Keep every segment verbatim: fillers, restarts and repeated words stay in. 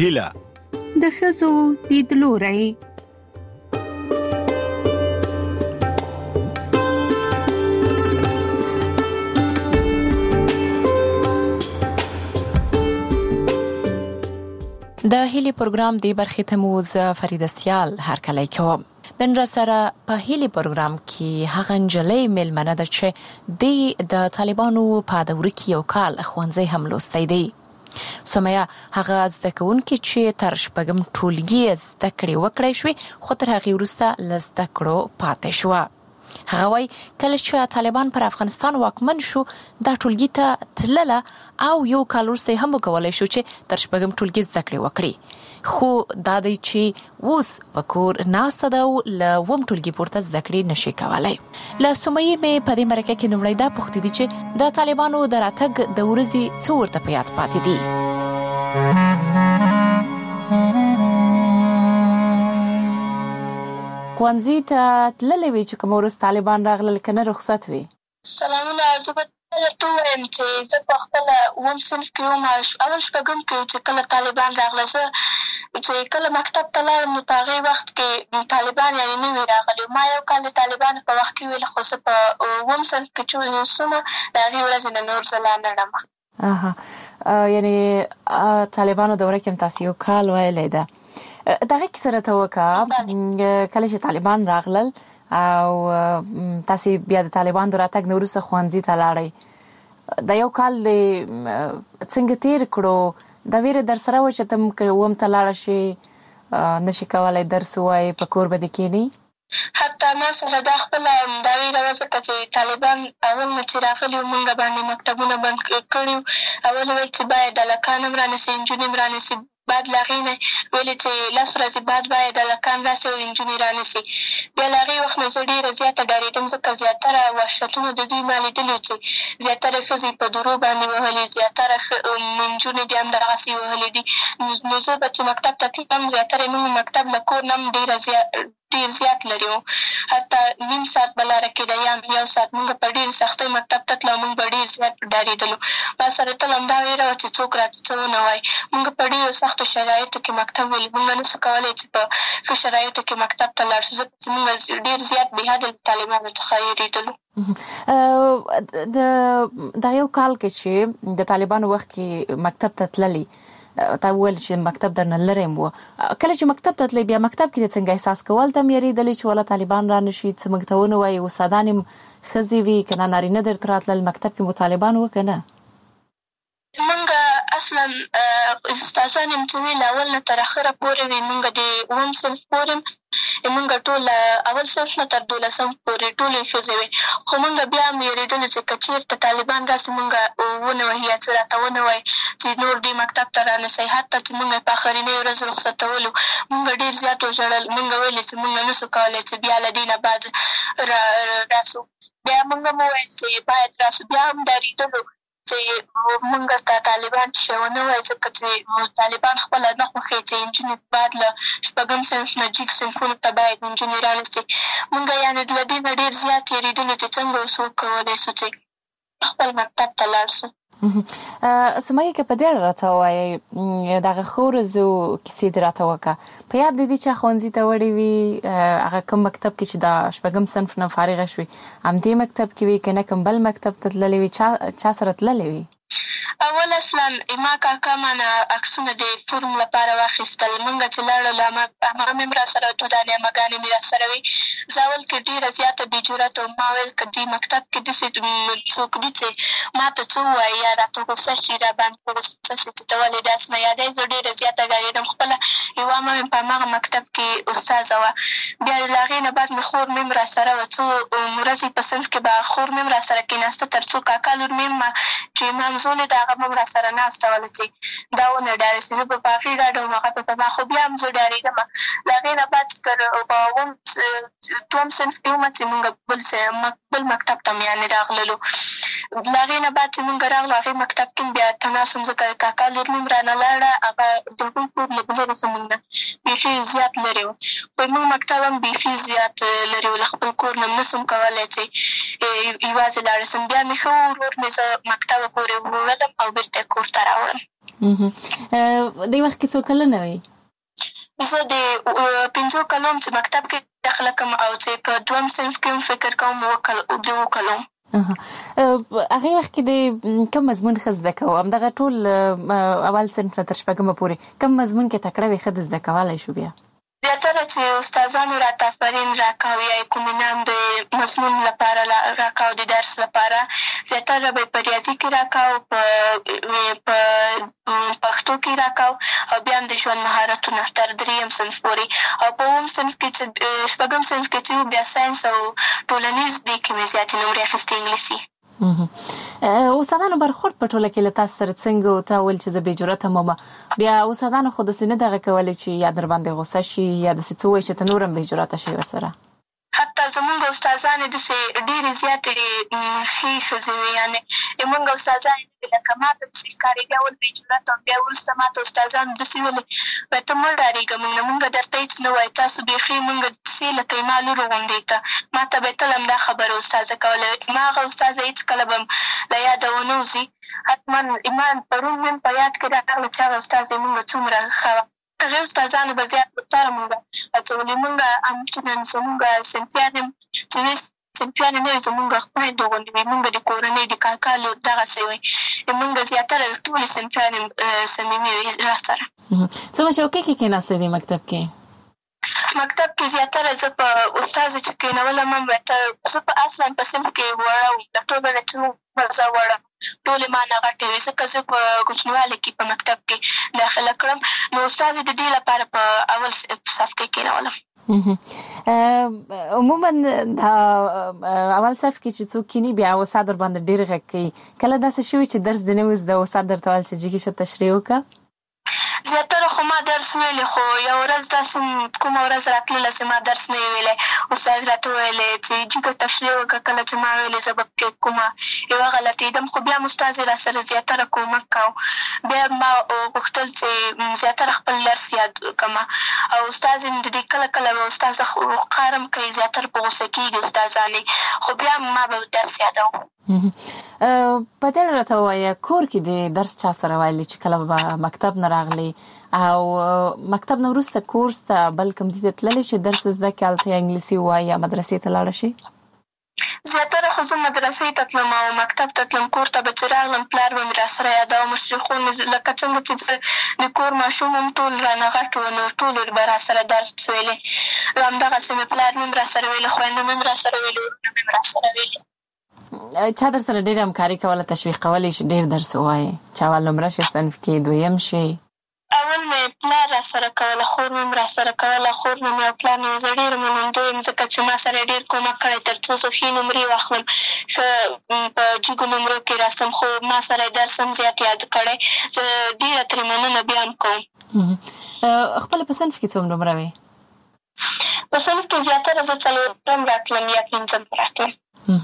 هیله د ښځو لیدلوری. د هیلي پروګرام دی برخې ته مو ز فرید استیال هرکلی کوم. نن را سره په هیلي پروګرام کې هغه نجلۍ میلمنه ده چې د طالبانو په دوره کې یو کال ښوونځی هم لوستی دی. سمیه هغه زده کوونکې چې تر شپږم ټولګي زده کړې وکړی شوې، خو تر هغې وروسته له زده کړو پاتې شوه. هغه وایي کله چې طالبان پر افغانستان واکمن شو دا ټولګي ته تلله او یو کال وروسته هم وکولی شو چې تر شپږم ټولګي زده کړې وکړي، خو دا دی چې اوس په کور ناسته ده او له اووم ټولګي پورته زده کړې نشي کولی. له سمیې مې په دې مرکه کې لومړی دا پوښتې دي چې د طالبانو د راتګ د ورځې څه ورته په یاد پاتې دي. ښوونځي ته تللی وي چې کوم ورځ طالبان راغلل که نه رخصت وي؟ سلامونه، زه به درته ووایم چې زه په خپله اووم صنف کې وم، اول شپږم کې چې کله طالبان راغله. زه چې کله مکتب ته لاړم نو په هغې وخت کې طالبان یعنې نه وي راغلي. ما یو کال د طالبانو په وخت کې ویل، خو زه په اووم صنف کې چې سومه د هغې ورځې نه نور زه لا نه ډم. اها، یعنې طالبانو دوره کې هم تاسې یو کال ویلی ده. دغه کیسه راته وکړه، کله چې طالبان راغلل او تاسې بیا د طالبانو د راتګ نه وروسته ښوونځي ته لاړئ، دا یو کال دې څنګه تېر کړو؟ دا ویره در سره وه چې ته که اووم ته لاړه شې نشي کولی درس ووایې، په کور به دې کښېنې؟ حتی ما سره دا خپله دا ویره وه، ځکه چې طالبان اول نه چې راغلي وو موږ باندې مکتبونه بند کړي وو. اول ویل چې باید هلکان هم رانیسي انجونې هم رانیسي، بعد له هغې نه ویلې چې لس ورځې بعد باید هلکان راسي او انجونې رانیسي. بیا له هغې وخت نه زه ډېره زیاته ډارېدم، ځکه زیاتره وحشتونه د دوی ما لیدلي وو چې زیاتره ښځې په درو باندې وهلي، زیاتره نجونې دې هم دغسې وهلي دي. نو زه به چې مکتب ته تلم زیاتره یې موږ مکتب له کور نه هم ډېره زیات ډېر زیات لرې وو، حتی نیم ساعت به لاره کېده یا یو ساعت. موږ په ډېرې سختۍ مکتب ته تلو، موږ به ډېر زیات ډارېدلو. ما سره تل همدا ویره وه چې څوک راته څه ونه وایي. موږ په ډېرو سختو شرایطو کې مکتب ویلي، موږ نه شو کولی چې په ښه شرایطو کې مکتب ته لاړ شو، ځکه چې موږ ډېر زیات بې حده له طالبانو څخه وېرېدلو. د دغه یو کال کې چې د طالبانو وخت کې مکتب ته تللي، تا وویل چې مکتب درنه لرې هم و، کله چې مکتب ته تللی بیا مکتب کې دې څنګه احساس کول؟ ته هم یېرېدلې چې والا طالبان را نه شي څه موږ ته ونه وایي؟ استادان هم ښځې وي که نه نارینه درته راتلل؟ مکتب کې مو طالبان وه که نه؟ موږ اصلا استادان یم چې وي له اول نه تر اخره پورې وي. موږ د اووم صنف پورې موږ ټول اول صنف نه تر دولسم پورې ټولې ښځې وې، خو موږ بیا هم وېرېدلو چې که چېرته طالبان راسي موږ ونه وهي یا څه راته ونه وایي چې نور دې مکتب ته رانسئ. حتی چې موږ په آخرنۍ ورځ رخصتولو موږ ډېر زیات وژړل. موږ ویلې چې موږ نه شو کولی چې بیا له دې نه بعد راسو. بیا موږ هم وویل چې باید راسو، بیا هم ډارېدلو چې موږ ته طالبان چې ونه وایي، ځکه چې طالبان خپله نه خوښوي چې نجونې بعد له شپږم صنف نه جګ صنفونو ته باید نجونې رانیسي. موږ یعنې له دې نه ډېر زیات یېرېدلو چې څنګه اوس وکولی شو چې خپل مکتب ته لاړ شو. سمیه که په دې اړه راته ووایئ، دغه ښو ورځو کیسې دې راته وکړه. په یاد دې دي چې ښوونځي ته وړې وي، هغه کوم مکتب کې چې د شپږم صنف نه فارغه شوې همدې مکتب کې وي که نه کوم بل مکتب ته تللې وي؟ چا چا سره تللې وي؟ اول اصلا ما کاکا مانه عکسونه د فورم لپاره واخیستل. موږ چې لاړو عمه مې را سره دوه دانې عمهګانې مې را سره وي. زه اول کې ډېره زیاته بې جرأته وم. ما ویل که دې مکتب کې داسې څوک دي چې ما ته څه ووایي یا راته غوسه شي، را باندې په غوسه شي چې ته ولې داسې نه یادوې. زه ډېره زیاته ډارېدم. خپله یوه عمه مې په هماغه مکتب کې استاذه وه. بیا له هغې نه بعد مې خور مې هم را سره وه. څو ورځې په صنف کې به خور مې هم را سره کېناسته، تر څو کاکا لور مې هم چې منظولې د هغه به هم را سره ناسته وله چې دا ونه ډارې شي. زه به په هغې ډاډه وم، هغه به په ما، خو بیا هم زه ډارېدم. له هغې نه بعد تر په اووم دوم صنف کې ومه چې مونږ بل بل مکتب ته مې یعنې راغللو. له هغې نه بعد چې مونږ راغلو هغې مکتب کې بیا تناس وم، ځکه کاکا لور مې هم رانه لاړه. هغه د هغوی کور له لرې زمونږ نه بیخي زیات لرې و. خو زمونږ مکتب هم بیخي زیات لرې و، له خپل کور نه نه شم کولی چې یوازې لاړه شم. بیا مې ښه ورور مې زه مکتبه پورې وړلم او بېرته یې کور ته راوړم. د وخت کې څو کلونه وي؟ زه د پنځو کلو چې مکتب کې داخله کوم او چې په دویم صنف کې هم فکر کوم د اوو کلو. هغې وخت کې د کوم مضمون ښه زده کوو؟ همدغه ټول اول صنف نه تر شپږمه پورې کوم مضمون کې تکړه وي ښه د زده کولی شو؟ بیا زیاتره چې استادانو راته آفرین راکاو یا کوم انعام د مضمون لپاره راکاو د درس لپاره، زیاتره به په ریاضي کې راکاو، په پښتو کې راکاو او بیا هم د ژوند مهارتونه تر دریم صنف پورې. او په اووم صنف کې چې شپږم صنف کې چې بیا ساینس او ټولنیز دې کې مې زیاتې نمرې اخیستې انګلیسي. استادانو برخورد په ټوله کې له تاسو سره څنګه و؟ تا ویل چې زه بې جرأته وم، بیا استادانو خو داسې نه دغه کولی چې یا در باندې غوسه شي یا داسې څه ووایي چې ته نور هم بې جرأته شي ورسره؟ حتی زمونږ استادانې داسې ډېرې زیاتې ښې ښځې وې، یعنې زمونږ استادانې لکه ما ته داسې ښکارېدې اول بې جرأته وم، بیا وروسته ما ته استادانو داسې ویلې وایي ته مه ډارېږه، موږ نه موږ درته هېڅ نه وایو، تاسو بیخي موږ پسې لکه ما لور غوندې ته. ما ته به یې تل همدا خبره استاذه کوله. ما هغه استاذه هېڅکله به م له یاده ونه وځي. حتما ما پرون مې په یاد کې راغله چې هغه استاذه یې موږ څومره ښه وه. هغې استادانو به زیات پتاره موږ هڅولې. موږ همچنان زموږ صنفیان هم چې وې صنفیان نه وي زموږ خویندو غوندې وي، موږ د کورنۍ د کاکا لور دغسې وی. موږ زیاتره ټولې صنفیان هم صمیمي وي را سره. څومره شوقي کې کېناستې دې مکتب کې؟ مکتب کې زیاتره زه په استازو چې کېنولم هم زه په اصلا په صنف کې وړه وم، د ټولو نه چې زه وړه ټولې ما نه غټې وې، ځکه زه په کوچنیوالي کې په مکتب کې داخله کړم، نو استازې د دې لپاره په اول صف کې کېنولم. عموما دا اول صف کې چې څوک کینی بیا استاد در باندې ډېر غږ کوي، کله داسې شوي چې درس دې نه وي زده استاد درته ویل چې جګې شه تشریح وکړه؟ زیاتره خو ما درس ویلی، خو یو ورځ داسې کومه ورځ راتلله چې ما درس نه وی ویلی، استاد راته ویلی چې جګه تشریح وکړه. کله چې ما ویلې زه به پکې کومه یوه غلطېدم، خو بیا هم استاد یې را سره زیاتره کومک کوو. بیا ما غوښتل چې زیاتره خپل درس یاد کړمه او استاد یې د دې کله کله به استاذه قهر هم کوي، زیاتره په غوسه کېږي استادانې، خو بیا ما به درس یادوم. په دې راته ووایه کور کې د درس چا سره ویلي چې کله به مکتب نه راغلی او مکتب نه وروسته کورس ته بل کوم ځای ته تللی چې درس زده کړې هلته یا انګلیسي ووایي یا مدرسې ته لاړه شي؟ زیاتره خو زه مدرسې ته تلم او مکتب ته تلم. کور ته به چې راغلم پلار به مې را سره یاداو، مشرخون لکه څنګه چې زه د کور ماشوم هم ټول رانه غټ وو، نو ټولو به را سره درس ویلی. همدغسې مې پلار مې هم را سره ویلي، خویندو مې هم را سره ویلي، ورونه مې هم را سره ویلي. چا در سره ډېر همکاري کوله، تشویق کولی چې ډېر درس ووایې چې اول نمره شي صنف کې دویم شي؟ اول مې پلار را سره کوله، خور مې هم را سره کوله. خور نه مې او پلار نه زه ډېره منندوی یم، ځکه چې ما سره ډېر کومک کړی تر څو زه ښې نمرې واخلم، ښه په جګو نمرو کې راسم، خو ما سره یې درس هم زیات یاد کړی. زه ډېره ترې مننه بیا هم کوم. خپله په صنف کې څوم نمره وې؟ په صنف کې زیاتره زه څلورم راتلم یا پنځم راتلم.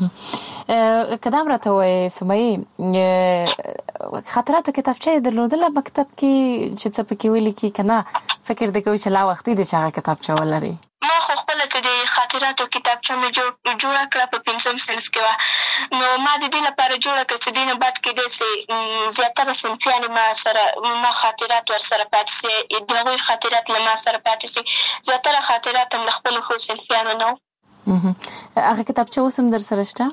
که دا هم راته ووایې سمیې، خاطراتو کتابچه یې درلودله مکتب کې چې څه پکې ولیکي که نه فکر دې کوي چې لا وختي دی چې هغه کتابچه ولري؟ ما خو خپله چې د خاطراتو کتابچه مې جوړه کړه په پنځم صنف کې وه، نو ما د دې لپاره جوړه کړه چې دې نه بعد کېدی سي زیاتره صنفیانې ما سره ما خاطرات ورسره پاتې سي، د هغوی خاطرات له ما سره پاتې سي. زیاتره خاطرات هم له خپلو ښو صنفیانو نه وو. هغه کتابچه اوس هم در سره شته؟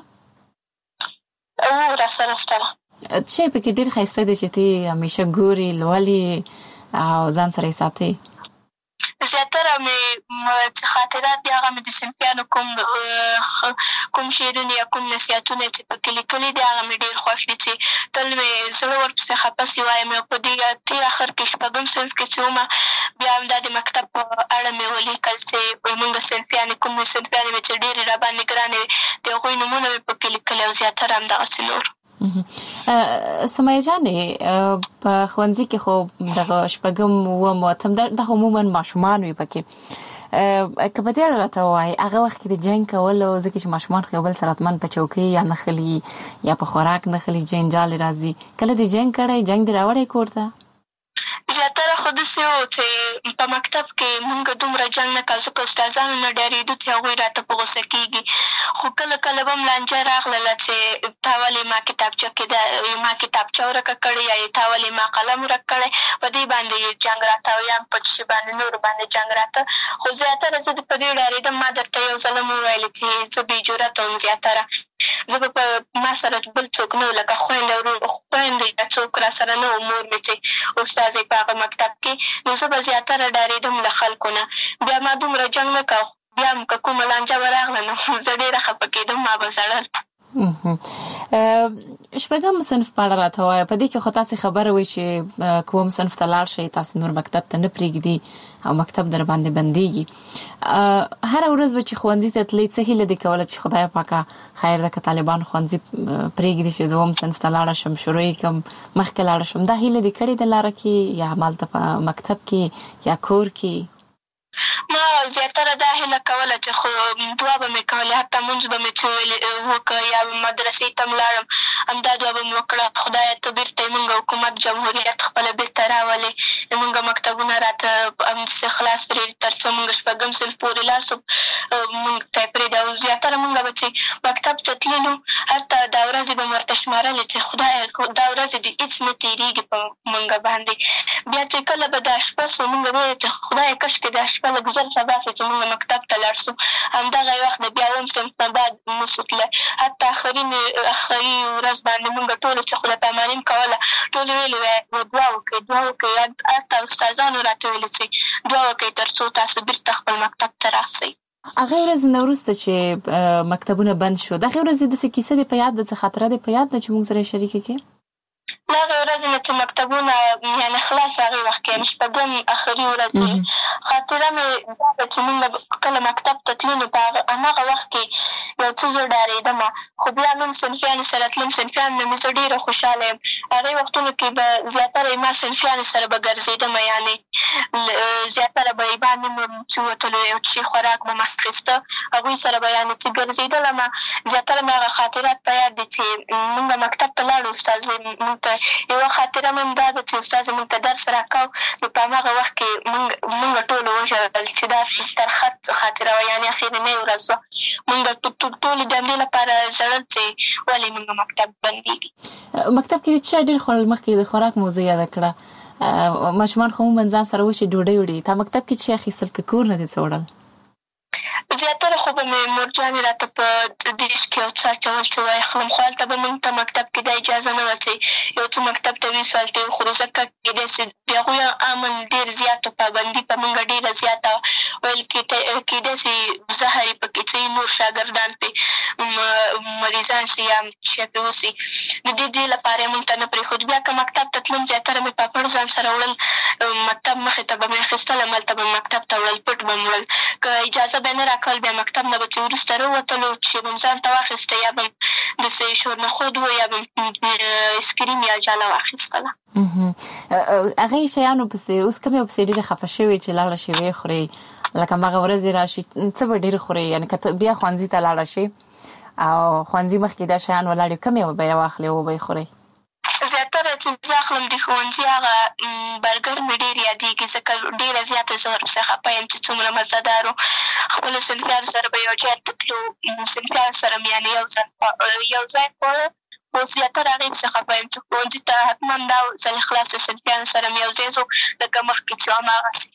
او را سره شته. څه پکې ډېر ښایسته دی چې تی همیشه ګوري، لولي او ځان سره یې ساتي؟ زیاتره مې خاطرات دي هغه مې د صنفیانو کوم کوم شعرونه یا کوم نصیحتونه چې پکې لیکلي دي هغه مې ډېر خوښ دي چې تل مې زړه ورپسې خفه سي وایم. او په دې تېر اخر کې شپږم صنف کې چې ومه بیا هم دا د مکتب په اړه مې ولیکل چې زموږ صنفیانې کوم صنفیانې مې چې ډېرې راباندې ګرانې وې د هغوی نومونه مې پکې لیکلي او زیاتره همدغسې نور. سمیه جانې په ښوونځي کې خو دغه شپږم اووم اتم دغه عموما ماشومان وي پکې، که په دې اړه راته ووایي هغه وخت کې د جنګ کولو، ځکه چې ماشومان خو یو بل سره حتما په چوکۍ یا نښلي یا په خوراک نښلي، جنجال راځي، کله دې جنګ کړی؟ جنګ دې راوړی کور ته؟ زیاتره خو داسې وو چې په مکتب کې مونږ دومره جنګ نه کوو، ځکه استادانو نه ډارېدو چې هغوی راته په غوسه کېږي. خو کله کله به هم لانجه راغلله چې تا ولې ما کتابچه کې د ما کتابچه ورکه کړې یا تا ولې ما قلم ورک کړی، په دې باندې جنګ راته او یا په څه شي باندې نورو باندې جنګ راته. خو زیاتره زه په دې ډارېدم. ما درته یو ځل هم وویلې چې زه بې جرأته وم زیاتره. زه به په ما سره بل څوک نه و، لکه خویندې ورور خویندې یا څوک را سره نه و، مور مې چې استاد په هغه مکتب کې، نو زه به زیاتره ډارېدم له خلکو نه. بیا ما دومره جنګ نه کوه، بیا هم که کومه لانجه به راغله نو زه ډېره خفه کېدم، ما به ژړل. شپږم صنف په اړه راته وایه. په دې کې خو تاسې خبره وایي چې کوم صنف ته لاړ شئ، تاسې نور مکتب ته نه پرېږدي او مکتب در باندې بندېږي. هره ورځ به چې ښوونځي ته تلئ، څه هیله دې کوله چې خدای پاکه خیر ده که طالبان ښوونځي پرېږدي چې زه اووم صنف ته لاړه شم، شروع یې کړم، مخکې لاړه شم. دا هیله دې کړې ده لاره کې یا همالته په مکتب کې یا کور کې؟ ما زیاتره دا هیله کوله چې خو دعا به مې کولې، حتی مونځ به مې څه وکړه یا مدرسې ته هم لاړم، همدا دعا به مې وکړه، خدایه ته بېرته یې مونږ حکومت جمهوریت خپله بېرته راولې، مونږ مکتبونه راته همداسې خلاص پرېږدي تر څو مونږ شپږم صنف پورې لاړ شو، مونږ ته یې پرېږدي. او زیاتره مونږ به چې مکتب ته تللو، هلته دا ورځې به مې ورته شمارلې چې خدایه دا ورځې دې هېڅ نه تېرېږي په مونږ باندې. بیا چې کله به دا شپه سو، مونږ به ویل چې خدایه کاشکې دا شپه لږ زر سبا سو چې مونږ مکتب ته لاړ سو. همدغه وخت د بیا اووم صنف نه بعد نه سو تللی. حتی آخري آخري ورځ باندې مونږ ټولو چې خدای پاماني م کوله، ټولو ویلې وی دعا وکړئ دعا وکړئ. حتی استادانو راته ویلې چې دعا وکړئ تر څو تاسو بېرته خپل مکتب ته راسئ. هغې ورځې نه وروسته چې مکتبونه بند شو، د هغې ورځې داسې کیسه دې په یاد ده، څه خاطره دې په یاد ده چې موږ سره یې شریکه کړې؟ د هغې ورځې نه چې مکتبونه یعنې خلاص، هغې وخت کې یعنې شپږم آخري ورځ وي، خاطره مې دا ده چې مونږ کله مکتب ته تلو نو په هماغه وخت کې یو څه زه ډارېدم، خو بیا نوم صنفیانو سره تلم، صنفیانو نه مې زه ډېره خوشحاله یم. هغې وختونو کې به زیاتره ما صنفیانو سره به ګرځېدم، یعنې زیاتره به یې باندې مو چې وتلو، یو څه خوراک به مې اخېسته، هغوی سره به یعنې چې ګرځېدلم. زیاتره مې هغه خاطرات په یاد دي چې مونږ مکتب ته لاړو، استاد مونږ ته یوه خاطره مې هم دا ده چې استاد مونږ ته درس راکاو، نو په هماغه وخت کې مونږ مونږ ټولو وژړل چې دا ترخه خاطره وه، یعنې اخرنۍ ورځ وه. مونږ ټولو د همدې لپاره ژړل چې ولې مونږ مکتب بندېږي. مکتب کې چا ډېر خوړل؟ مخکې د خوراک موضوع یاده کړه، ماشومان خو عموماً ځان سره وشي ډوډۍ وړي، تا مکتب کې چې اخیستل که کور نه دې څه وړل؟ زیاتره خو به مې مورجانې راته په دیش کې یو څه اچول چې واخلم، خو هلته به مونږ ته مکتب کې دا اجازه نه وه چې یو څه مکتب ته ویسو هلته یې وخورو، ځکه کېدای سي د هغوی امن ډېر زیات پابندي په مونږ ډېره زیاته ویل کېدای سي زهر یې پکې څه نور شاګردان پرې مریضان سي یا شی پرې وسي، د دې دې لپاره یې مونږ ته نه پرېښود. بیا که مکتب ته تلم، زیاتره مې پاپړ ځان سره وړل، مکتب مخې ته به مې اخېستل، هملته به مې مکتب ته وړل، پټ به مې وړل. که اجازه به یې نه راکول، بیا مکتب نه به چې وروسته راووتلو چې به م ځان ته واخېسته، یا به م داسې شورنخود و یا به م اسکریم یا جاله واخېستله. هغې شیانو پسې اوس کوم یو پسې ډېرې خفه شوې چې لاړه شي ویې خورې؟ لکه هماغه ورځې راشي څه به ډېر خورې؟ یعنې که بیا ښوونځي ته لاړه شي او ښوونځي مخکې دا شیان ولاړ وي، کوم یو به یې واخلې او به یې خورې؟ زیاتره چې زه اخلم د ښوونځي هغه برګر مې ډېر یادېږي، ځکه ډېره زیاته زه ورپسې خفه یم چې څومره مزهدار و. خپلو صنفیانو سره به یو ځای ته تلو، صنفیانو سره مې یعنې یو ځای یو ځای خواړه، خو زیاتره هغې پسې خفه یم چې ښوونځي ته حتما دا ځل خلاصه صنفیانو سره مې یو ځای ځو، لکه مخکې چې هماغسې.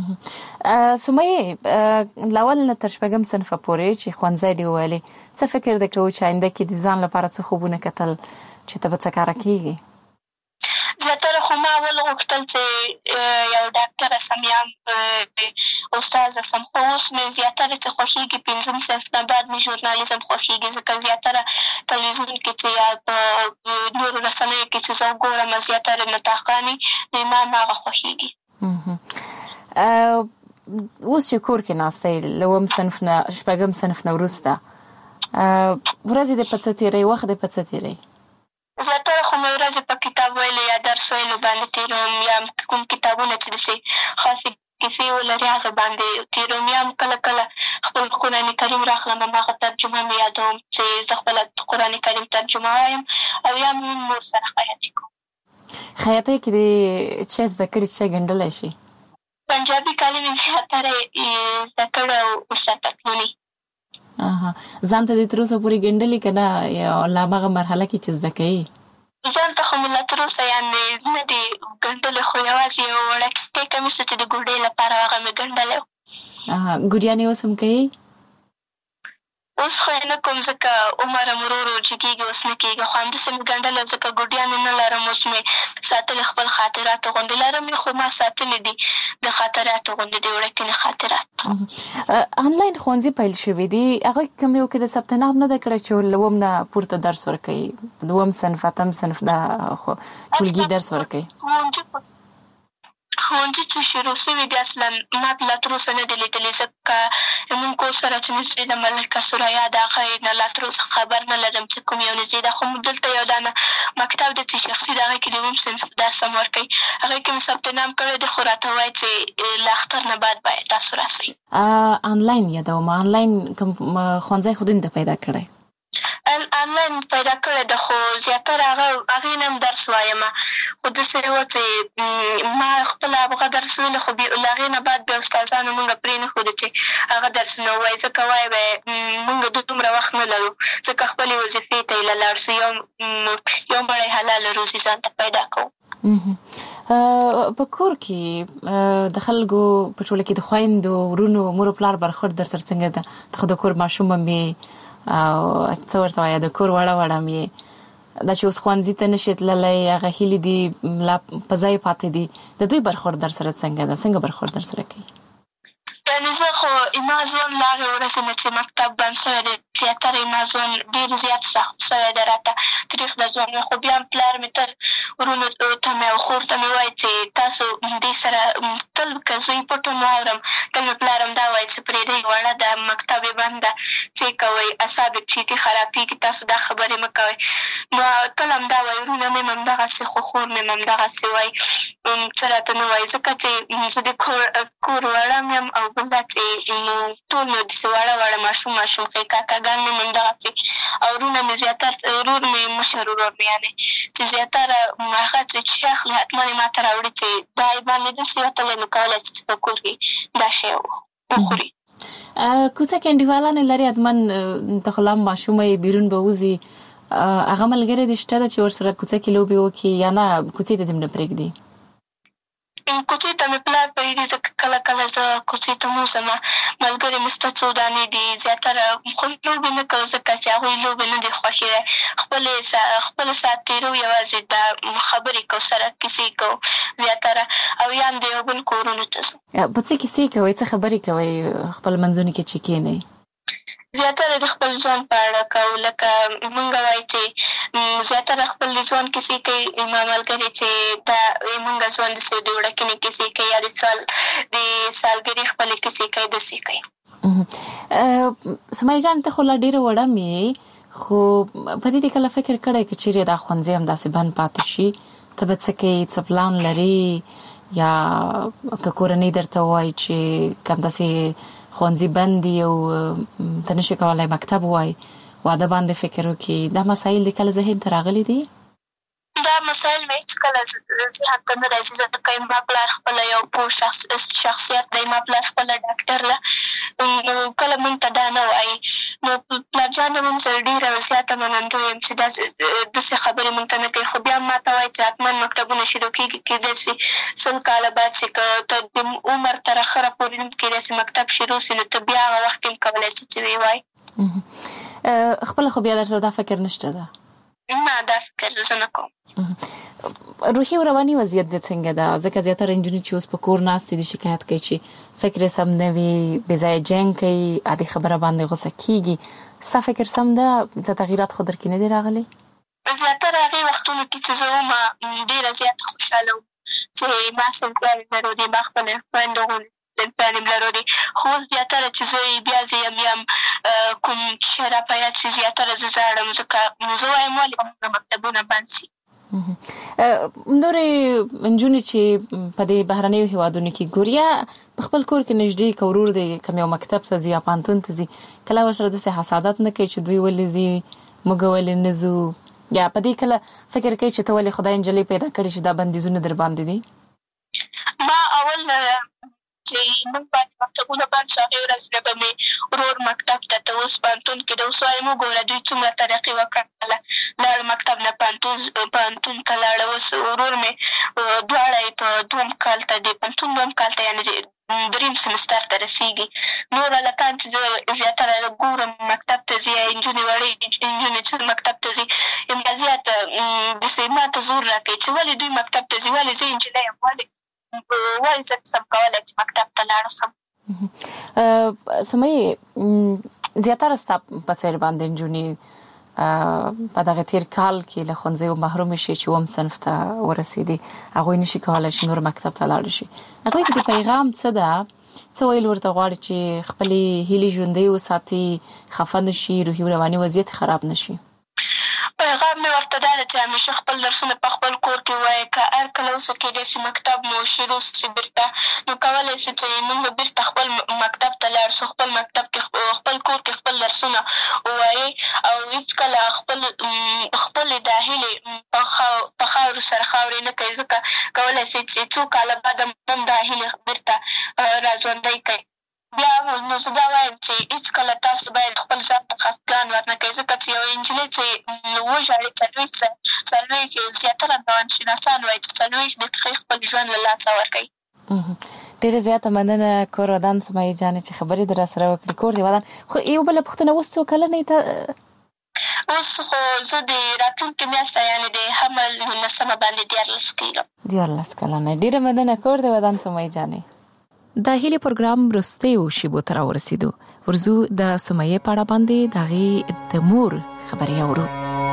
سمیه، له اول نه تر شپږم صنفه پورې چې ښوونځی دې وویلې، څه فکر دې کوو چې آینده کې د ځان لپاره څه خوبونه کتل چې ته به څه کاره کېږي؟ زیاتره خو ما اول غوښتل چې یو ډاکټره سم یا استاذه سم، خو اوس مې زیاتره څه خوښېږي پنځم صنف نه بعد مې ژورنالیزم خوښېږي، ځکه زیاتره تلویزیون کې چې یا په نورو رسنیو کې چې زه وګورم زیاتره نطاقانې، نو ما هماغه خوښېږي. اوس چې کور کې ناسته یې له اووم صنف نه شپږم صنف نه وروسته، ورځې دې په څه تېروي، وخت دې په څه تېروي؟ زیاتره خو مې ورځې په کتاب ویلو یا درس ویلو باندې تېروم، یا کوم کتابونه چې داسې خاصې کیسې ولري هغه باندې تېروم، یا هم کله کله خپل قرآن کریم راخلم، هماغه ترجمه مې یادوم چې زه خپله قرآن کریم ترجمه وایم، او یا مې نور سره خیاطي کوم. خیاطۍ کې د چا زده کړي چې ګنډلی شي؟ پنجابي کالي مې زیاتره زده کړي او ورسره تکلوني. ځان ته دې تر اوسه پورې ګنډلي که نه یا لا هماغه مرحله کې چې زده کوي؟ ځان ته خو مې لا تر اوسه یعنې نه دي ګنډلې، خو یوازې یو وړوکی کمیس چې د ګوډۍ لپاره هغه مې ګنډلی و. ګوډیانې اوس هم کوي؟ اوس خو یې نه کوم ځکه عمر هم ورو ورو جګېږي، اوس نه کېږي. خو همداسې مې ګنډلی ځکه ګوډیانې نه لرم، اوس مې ساتلې خپل خاطراتو غوندې لرم یې، خو ما ساتلې دي د خاطراتو غوندې د وړکینې خاطرات. آنلاین ښوونځي پیل شوي دي، هغوی کوم یو کې د ثبت نام نه ده کړی چې له اووم نه پورته درس ورکوي؟ دوم صنف، اتم صنف دا ټولګي درس ورکوي. ښوونځي چې شروع شوي دي اصلا ما لا تر اوسه نه دي لیدلي، ځکه زموږ کور سره چې نږدې ده ملکه سریا د هغې نه لا تر اوسه خبر نه لرم چې کوم یو نږدې ده. خو دلته یو دانه مکتب دی چې شخصي د هغې کې د اووم صنف درس هم ورکوي، هغې کې مې ثبت نام کړی دی، خو راته وایي چې له اختر نه بعد باید تاسو راسئ. آنلاین یادوم، آنلاین کوم ښوونځی خو دې پیدا کړی؟ آنلاین پیدا کړی ده، خو زیاتره هغه هغې نه هم درس وایم، خو داسې وه چې ما خپله هغه درس ویلو، خو له هغې نه بعد بیا استادانو مونږ پرې نه ښودو چې هغه درسونه ووایي، ځکه وایي به یې مونږ دومره وخت نه لرو، ځکه خپلې وظیفې ته یې له لاړ شو، یو یو مړی حلاله روزي ځان ته پیدا کوو. په کور کې د خلکو په ټوله کې د خویندو ورونو مور پلار برخورد در سره څنګه ده؟ ته خو د کور ماشوم هم یې او څه ورته وایه د کور وړه وړه هم یې، دا چې اوس ښوونځي ته نشي تللی، هغه هیلې دي لا په ځای پاتې دي، د دوی برخورد در سره څنګه ده؟ څنګه برخورد در سره کوي؟ یعنې زه خو زما ژوند له هغې ورځې نه چې مکتب بند شوی دی زیاتره زما ژوند ډېر زیات سخت شوی دی، راته تریخ د ژوند مې. خو بیا هم پلار مې تل ورونو ته مې او خور ته مې وایي چې تاسو دې سره تل که زه یې پټ هم واورم، تل مې پلار هم دا وایي چې پرېږدئ وړه ده، مکتب یې بند ده، څه یې کوئ، اعصاب یې چیټي خرابېږي، تاسو دا خبرې مه کوئ. نو تل هم دا وایي، ورونه مې هم همدغسې، خو خور مې هم همدغسې وایي، څه راته نه وایي، ځکه چې زه د کور کور وړه م یم، او بل دا چې ټول مې داسې وړه وړه ماشوم ماشوم ښې کاکاګان مې هم همدغسې، او ورونه مې زیاتر ورور مې مشر ورور مې یعنې چې زیاتره هغه چې شی اخلي حتما یې ما ته راوړي چې دا یې باندې داسې وتلی، نو کولی چې په کور کې دا شی وخوري. کوڅه کې انډیوالانې لري حتما، ته خو لا هم ماشومه یې، بیرون به وځي، هغه ملګرې دې شته ده چې ورسره کوڅه کې لوبې وکړي یا نه کوڅې ته دې هم نه پرېږدي؟ کوڅې ته مې پلار پرېږدي، ځکه کله کله زه کوڅې ته م وځم، ملګرې مې شته څو دانې دي، زیاتره خو لوبې نه کوو ځکه چې هغوی لوبې نه دي خوښې دی، خپلې خپل ساعت تېرو، یوازې دا خبرې کوو سره، کیسې کوو زیاتره، او یا هم د یو بل کورونو ته ځو. په څه کیسې کوئ؟ څه خبرې کوئ خپل منځونو کې چې کښېنئ؟ زیاتره د خپل ژوند په اړه کوو، لکه مونږ وایي چې زیاتره خپل د ژوند کیسې کوي، زما ملګرې چې دا مونږ ژوند داسې د وړکینې کیسې کوي، یا د سال د سالګرې خپلې کیسې کوي، داسې کوي. سمیه جان ته خو لا ډېره وړه مې، خو په دې دې کله فکر کړی که چیرې دا ښوونځی همداسې بند پاتې شي، ته به څه کوې؟ څه پلان لرې؟ یا که کورنۍ درته ووایي چې که همداسې ښوونځي بند دي او ته نشي کولی مکتب ووایي، واده باندې فکر وکړي، دا مسایل دې کله ذهن ته راغلي دي؟ دا مسایل مې هېڅکله ذهن ته نه راځي، ځکه زما پلار خپله یو پوه شخصیت دی، زما پلار خپله ډاکټر ده، نو کله مونږ ته دا نه وایي. نو پلار جان هم زه ډېره زیاته منندوی یم چې داسې خبرې مونږ ته نه کوي، خو بیا هم ما ته وایي چې حتما مکتبونه شروع کېږي، کېدای شي سل کاله بعد چې که ته د عمر تر اخره پورې هم کېدای شي مکتب شروع شي، نو ته بیا هغه وخت کې هم کولی شي چې ویې وایي. خپله خو بیا در سره دا فکر نشته ده؟ نه، دا فکر زه نه کوم. روحي او رواني وضعیت دې څنګه ده؟ ځکه زیاتره نجونې چې اوس په کور ناستې دي شکایت کوي چې فکر یې سم نه وي، بې ځایه جنګ کوي، عادي خبره باندې غوسه کېږي. ستا فکر سم ده؟ څه تغییرات خو در کې نه دي راغلي؟ زیاتره هغې وختونو کې چې زه وم ډېره زیاته خوشحاله وم چې ما صنفیانې لرلې، ما خپلې خویندو غوندې صنفیانې لرلې، خو اوس زیاتره چې زه بیا زه یم یم کوم شی را په یاد شي، زیاتره زه ژاړم، ځکه زه وایم ولې زموږ مکتبونه بند شي. نورې نجونې چې په دې بهرنیو هېوادونو کې ګوري، یا په خپل کور کې نږدې که ورور دی کوم یو مکتب ته ځي یا پوهنتون ته ځي، کله ورسره داسې حسادت نه کوي چې دوی ولې ځي، موږ ولې نه ځو، یا په دې کله فکر کوي چې ته ولې خدای انجلۍ پیدا کړې چې دا بندیزونه در باندې دي؟ ما اول چې موږ باندې مکتبونه بند شو هغې ورځ نه به مې ورور مکتب ته ته اوس پوهنتون کې د اوس وایم وګوره دوی څومره ترقي وکړله. لاړ مکتب نه پوهنتون پوهنتون ته لاړه. اوس ورور مې دواړه یې په دوم کال ته د پوهنتون دوم کال ته یعنې دریم سمستر ته رسېږي. نور هلکان چې زه زیاتره ګورم مکتب ته ځي یا نجونې وړې نجونې چې مکتب ته ځي ما زیات داسې ما ته زور راکوي چې ولې دوی مکتب ته ځي، ولې زه نجلۍ یم، ولې ولې زه نشم کولی چې مکتب ته لاړ شم. سمیې زیاتره ستا په څېر باندې نجونې په دغه تېر کال کې له ښوونځیو محرومې شي چې اووم صنف ته ورسېدي، هغوی نشي کولی چې نور مکتب ته لاړ شي. هغوی ته د پیغام څه ده؟ څه ویل ورته غواړي چې خپلې هیلې ژوندۍ وساتي، خفه نه شي، روحي رواني وضعیت خراب نه شي؟ پیغام مې ورته دا ده چې همیشه خپل درسونه په خپل کور کې ووایي. که هر کله اوسه کېدای شي مکتب مو شروع شي بېرته، نو کولی شي چې موږ به بېرته خپل مکتب ته لاړ شو، خپل مکتب کې خپل کور کې خپل درسونه ووایي او هېڅکله خپل خپلې دا هیلې په خاورو سره خاورې نه کوي، ځکه کولی شي چې څو کاله بعد هم دا هیلې بېرته راژوندۍ کوي. بیا نو زه دا وایم چې هېڅکله تاسو باید خپل ځان ته خفګان ورنه کوئ، ځکه چې یوه نجلۍ چې وژاړي څلوېښت څلوېښت زیاتره روانشناسان وایي چې څلوېښت دقیقې خپل ژوند له لاسه ورکوي. ډېره زیاته مننه کور ودان سمیې جانې چې خبرې در راسره وکړې. کور دې ودان. خو یو بله پوښتنه، اوس څو کلنې ته؟ اوس خو زه د راتلونکې میاشته یعنې د حمل نولسمه باندې دیارلس کېږم. دیارلس کلنه. ډېره مننه کور دې ودان سمیې جانې. د هیلې پروګرام وروستیو شیبو ته راورسېدو. ورځو د سمیې په اړه باندې د هغې د مور خبرې اورو.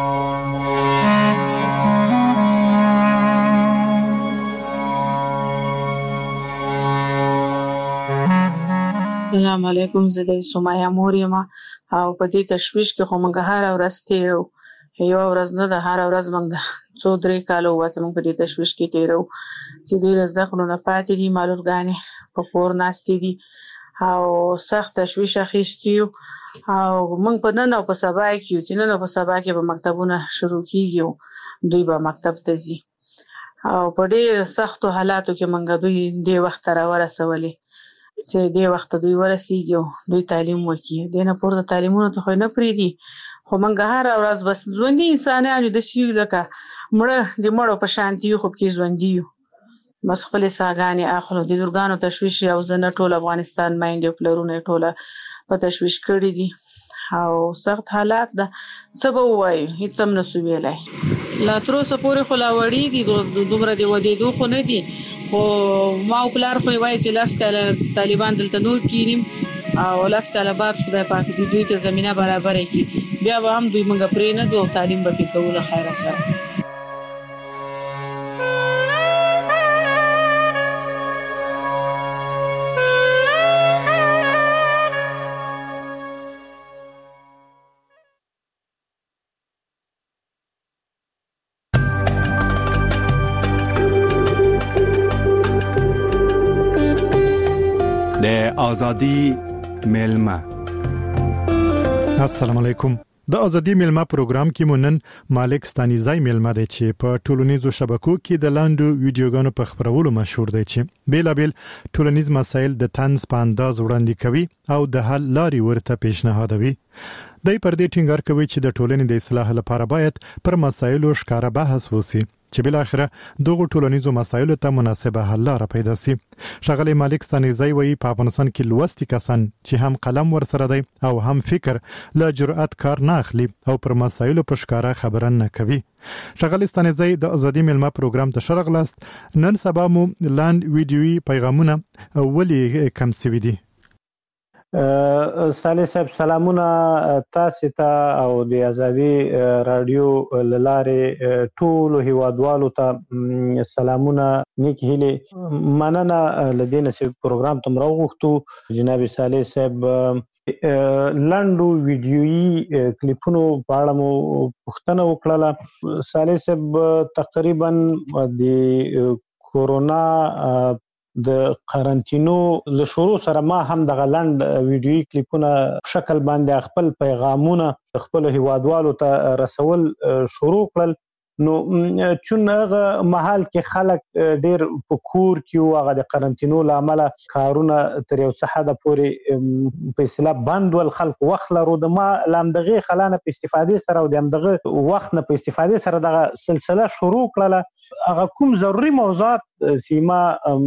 السلام علیکم، زه د سمیه مور یم او په دې تشویش کې خو موږ هره ورځ تېرو، یوه ورځ نه ده، هره ورځ موږ د څو درې کاله ووته موږ په دې تشویش کې تېرو چې دوی له زده کړو نه پاتې دي، معلولګانې په کور ناستې دي او سخت تشویش اخیستي یو او موږ په نن او په سبا کې یو چې نن او په سبا کې به مکتبونه شروع کېږي او دوی به مکتب ته ځي او په ډېر سختو حالاتو کې موږ دوی دې وخت ته راورسولې چې دې وخت دوی ورسېږي او دوی تعلیم وکړي. دې نه پورته تعلیمونو ته خو نه پرېږدي، خو موږ هره ورځ بس ژوندي انسانان یو، داسې یو لکه مړه د مړو په شانتي یو، خو پکې ژوندي یو، بس خپلې ساګانې اخلو. د لورګانو تشویش او زه نه ټول افغانستان میندې او پلرونه یې ټوله په تشویش کړي دي او سخت حالات ده. څه به ووایو، هېڅ هم نسو ویلی. لا تر اوسه پورې خو لا وړي دي، دومره د ودېدو خو نه دي، خو ما او پلار خو یې وایي چې لس کاله طالبان دلته نور کینیم او لس کاله بعد خدای پاک دې دوی ته زمینه برابره کړي، بیا به هم دوی موږ پرې نه دو او تعلیم به پې کوو له خیره سره. د ازادي ملما. السلام علیکم. د ازادي ملما پروګرام کې مونن مالک ستانیزای ملما دی چې په ټولنیزو شبکو کې د لاندو ویډیوګانو په خبرولو مشهور دی چې بیلابل ټولنیز مسایل د طنز په انداز وړاندې کوي او د حل لارې ورته پیشنهادوي. دای پر دې ټینګار کوي چې د ټولنې د اصلاح لپاره باید پر مسایلو ښکاره بحث وسی چې بل اخره دغه ټولنیزو مسایلو ته مناسبه حل لاره پیدا شي. شغله مالک ستانیزای وایي په افغانستان کې لوستي کسان چې هم قلم ورسره دی او هم فکر له جرأت کار نه اخلي او پر مسایلو په ښکاره خبره نه کوي. شغله ستانیزای د ازادي ملما پروګرام ته شرغلاست. نن سبا مو لاند ویډیوي پیغامونه ولې کم سوي دي؟ صالح صاحب سلامونه تاسو ته او د ازادي رادیو لاره ټولو هیوادوالو ته سلامونه، نیک هیله، مننه لدینه چې پروګرام تم راغوښتو. جناب صالح صاحب لاندو ویډیويي کلیپونو په اړه مو پوښتنه وکړه. صالح صاحب تقریبا د کورونا د قرنټینو له شروع سره ما هم د غلند ویډیوي کلیپونه شکل باندې خپل پیغامونه خپل هیوادوالو ته رسول شروع کړل. نو چون هغه محل کې خلک ډیر په کور کې هغه د قرنټینو لامل کارونه تر یو څه حد پورې په اصطلاح بند ول، خلک وخت لرو د ما لامدغه خلانه په استفاده سره او دغه وخت نه په استفاده سره دغه سلسله شروع کړله. هغه کوم ضروري موضوعات سیما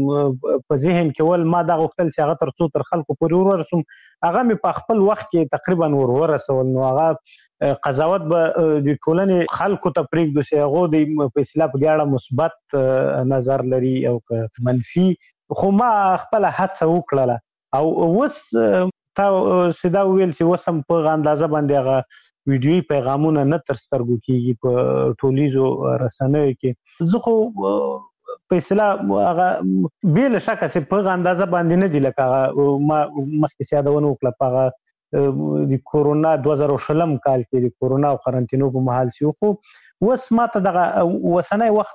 په ذهن کې ول ما دغه وختل چې هغه تر څو تر خلکو پورې ورسوم هغه مې په خپل وخت کې تقریبا ور ورسول. نو هغه قضاوت به د ټولنې خلکو ته پرېږدو چې هغه د په اصطلاح په دې اړه مثبت نظر لري او منفي، خو ما خپل هڅه وکړله او اوس تا سیدا ویل چې اوس هم په اندازه باندې هغه ویډیوي پیغامونه نه تر سترګو کېږي په ټولیزو رسنیو کې. زه خو په اصطلاح هغه بې له شکه چې په اندازه باندې نه دي لکه ما مخکې یادونه وکړه په هغه د کورونا دوه زره شلم کال کې د کورونا او قرنټینو په محل شو. خو اوس ماته دغه وسنۍ وخت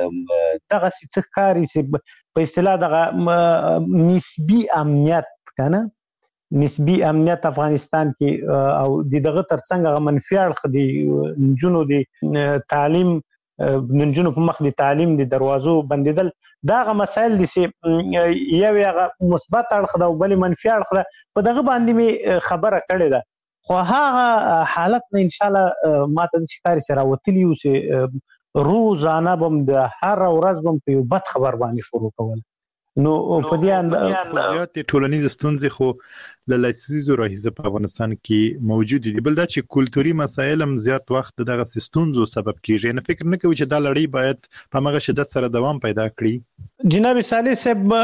دغه څه ښکاري چې په اصطلاح دغه نسبي امنیت کنه نسبي امنیت افغانستان کې او دغه ترڅنګ منفي اړخ د نجونو د تعلیم نجونو په مخ د تعلیم د دروازو بندیدل داغه مسائل دي چې یو هغه مثبت اړخ ده او بل منفي اړخ ده. په دغه باندې می خبره کړې ده، خو هغه حالت نه ان شاء الله ماته د شکاري سره وتلی او چې روزانه بم د هر ورځ بم په یو بد خبر باندې شروع کول. نو په دې اندازه د ټولنیز ستونزې خو له لسیزو راهیسې په افغانستان کې موجود دي، بل دا چې کلتوري مسایل هم زیات وخت دغه ستونزو سبب کیږي. نه فکر نه کوي چې دا لړۍ باید په هغه شدت سره دوام پیدا کړي. جناب صالح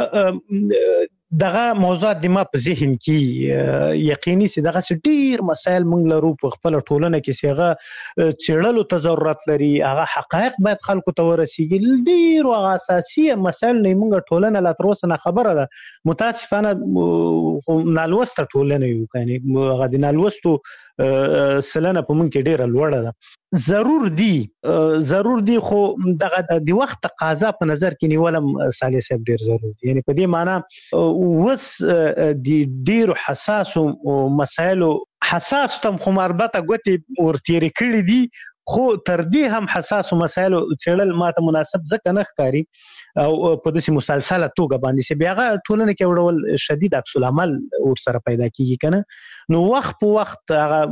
صاحب دغه موضوعات د ما په ذهن کې یقیني سي دغه ډیر مسایل مونږ لرو په خپل ټولنه کې سیغه چړلو ته ضرورت لري، هغه حقایق باید خلکو ته ورسیږي. ډیر او اساسي مسایل نه مونږ ټولنه لا تر اوسه نه خبره ده. متاسفانه نالوسته ټولنه یو کني هغه د نالوستو سلنه په مونږ کې ډیره لوړه ده. ضرور دی ضرور دی خو دغه د وخت تقاضا په نظر کې نیولم صالح صاحب ډیر ضروري. یعنی په دې معنی وس د ډیر حساس او مسایلو حساس تم خو مربطه غوتی ورتيري کړی دي، خو تر دې هم حساس مسایلو چړل ماته مناسب ځکه نه ښکاری او په داسې مسلسله توګه باندې چې بیاغه ټولنه کې وړول شدید عکس العمل ور سره پیدا کیږي کنه. نو وخت په وخت هغه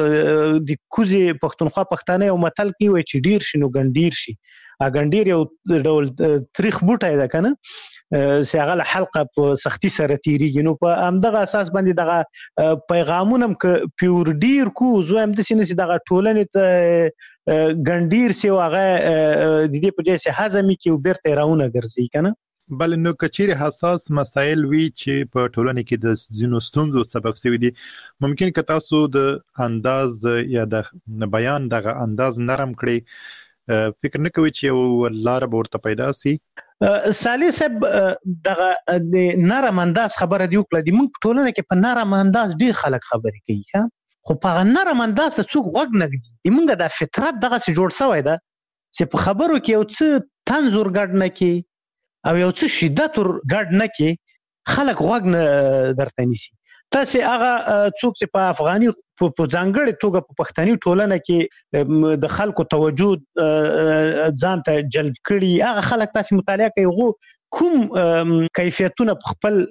د کوزي پښتونخوا پښتانه او متل کې وای چې ډیر شنو ګنډیر شي. ا ګنډیر یو ډول تاریخ بوټای ده کنه چې هغه حلقه په سختي سره تیریږي. نو په همدغه اساس باندې دغه پیغامونه ک پیور ډیر کو زو هم د سینې دغه ټولنې ته ګنډیر سی واغه د دې په جې سه هضمي کې وبرته راونه ګرځي کنه. بل نو کچیر حساس مسایل وی چې په ټولنه کې د زینو ستونزو سبب شوی دي، ممکن که تاسو د انداز یا د بیان دغه انداز نرم کړئ. فکر نه کوي چې یو لار ورته پیدا سي؟ صالح صاحب دغه د نرم انداز خبره دی وکړه. د موږ ټولنه کې په نرم انداز ډیر خلک خبرې کوي ها، خو په نرم انداز ته څوک غوږ نه ږدي. موږ د فطرت دغه څه جوړ شوی ده چې په خبرو کې یو څه تنزور ګډ نه کی او یو څه شدت ګډ نه کی، خلک غوږ نه درته نیسي. تاسو هغه څوک چې په افغاني په ځانګړي توګه په پښتني ټولنه کې د خلکو توجه ځان ته جلب کړي، هغه خلک تاسو مطالعه کوي غو کوم کیفیتونه په خپل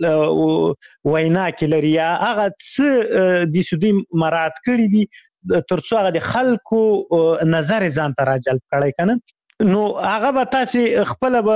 وینا کې لري، هغه څه د سودی مراد کړي دي ترڅو هغه د خلکو نظر ځان ته راجلب کړي کنه. نو هغه به تاسو خپل به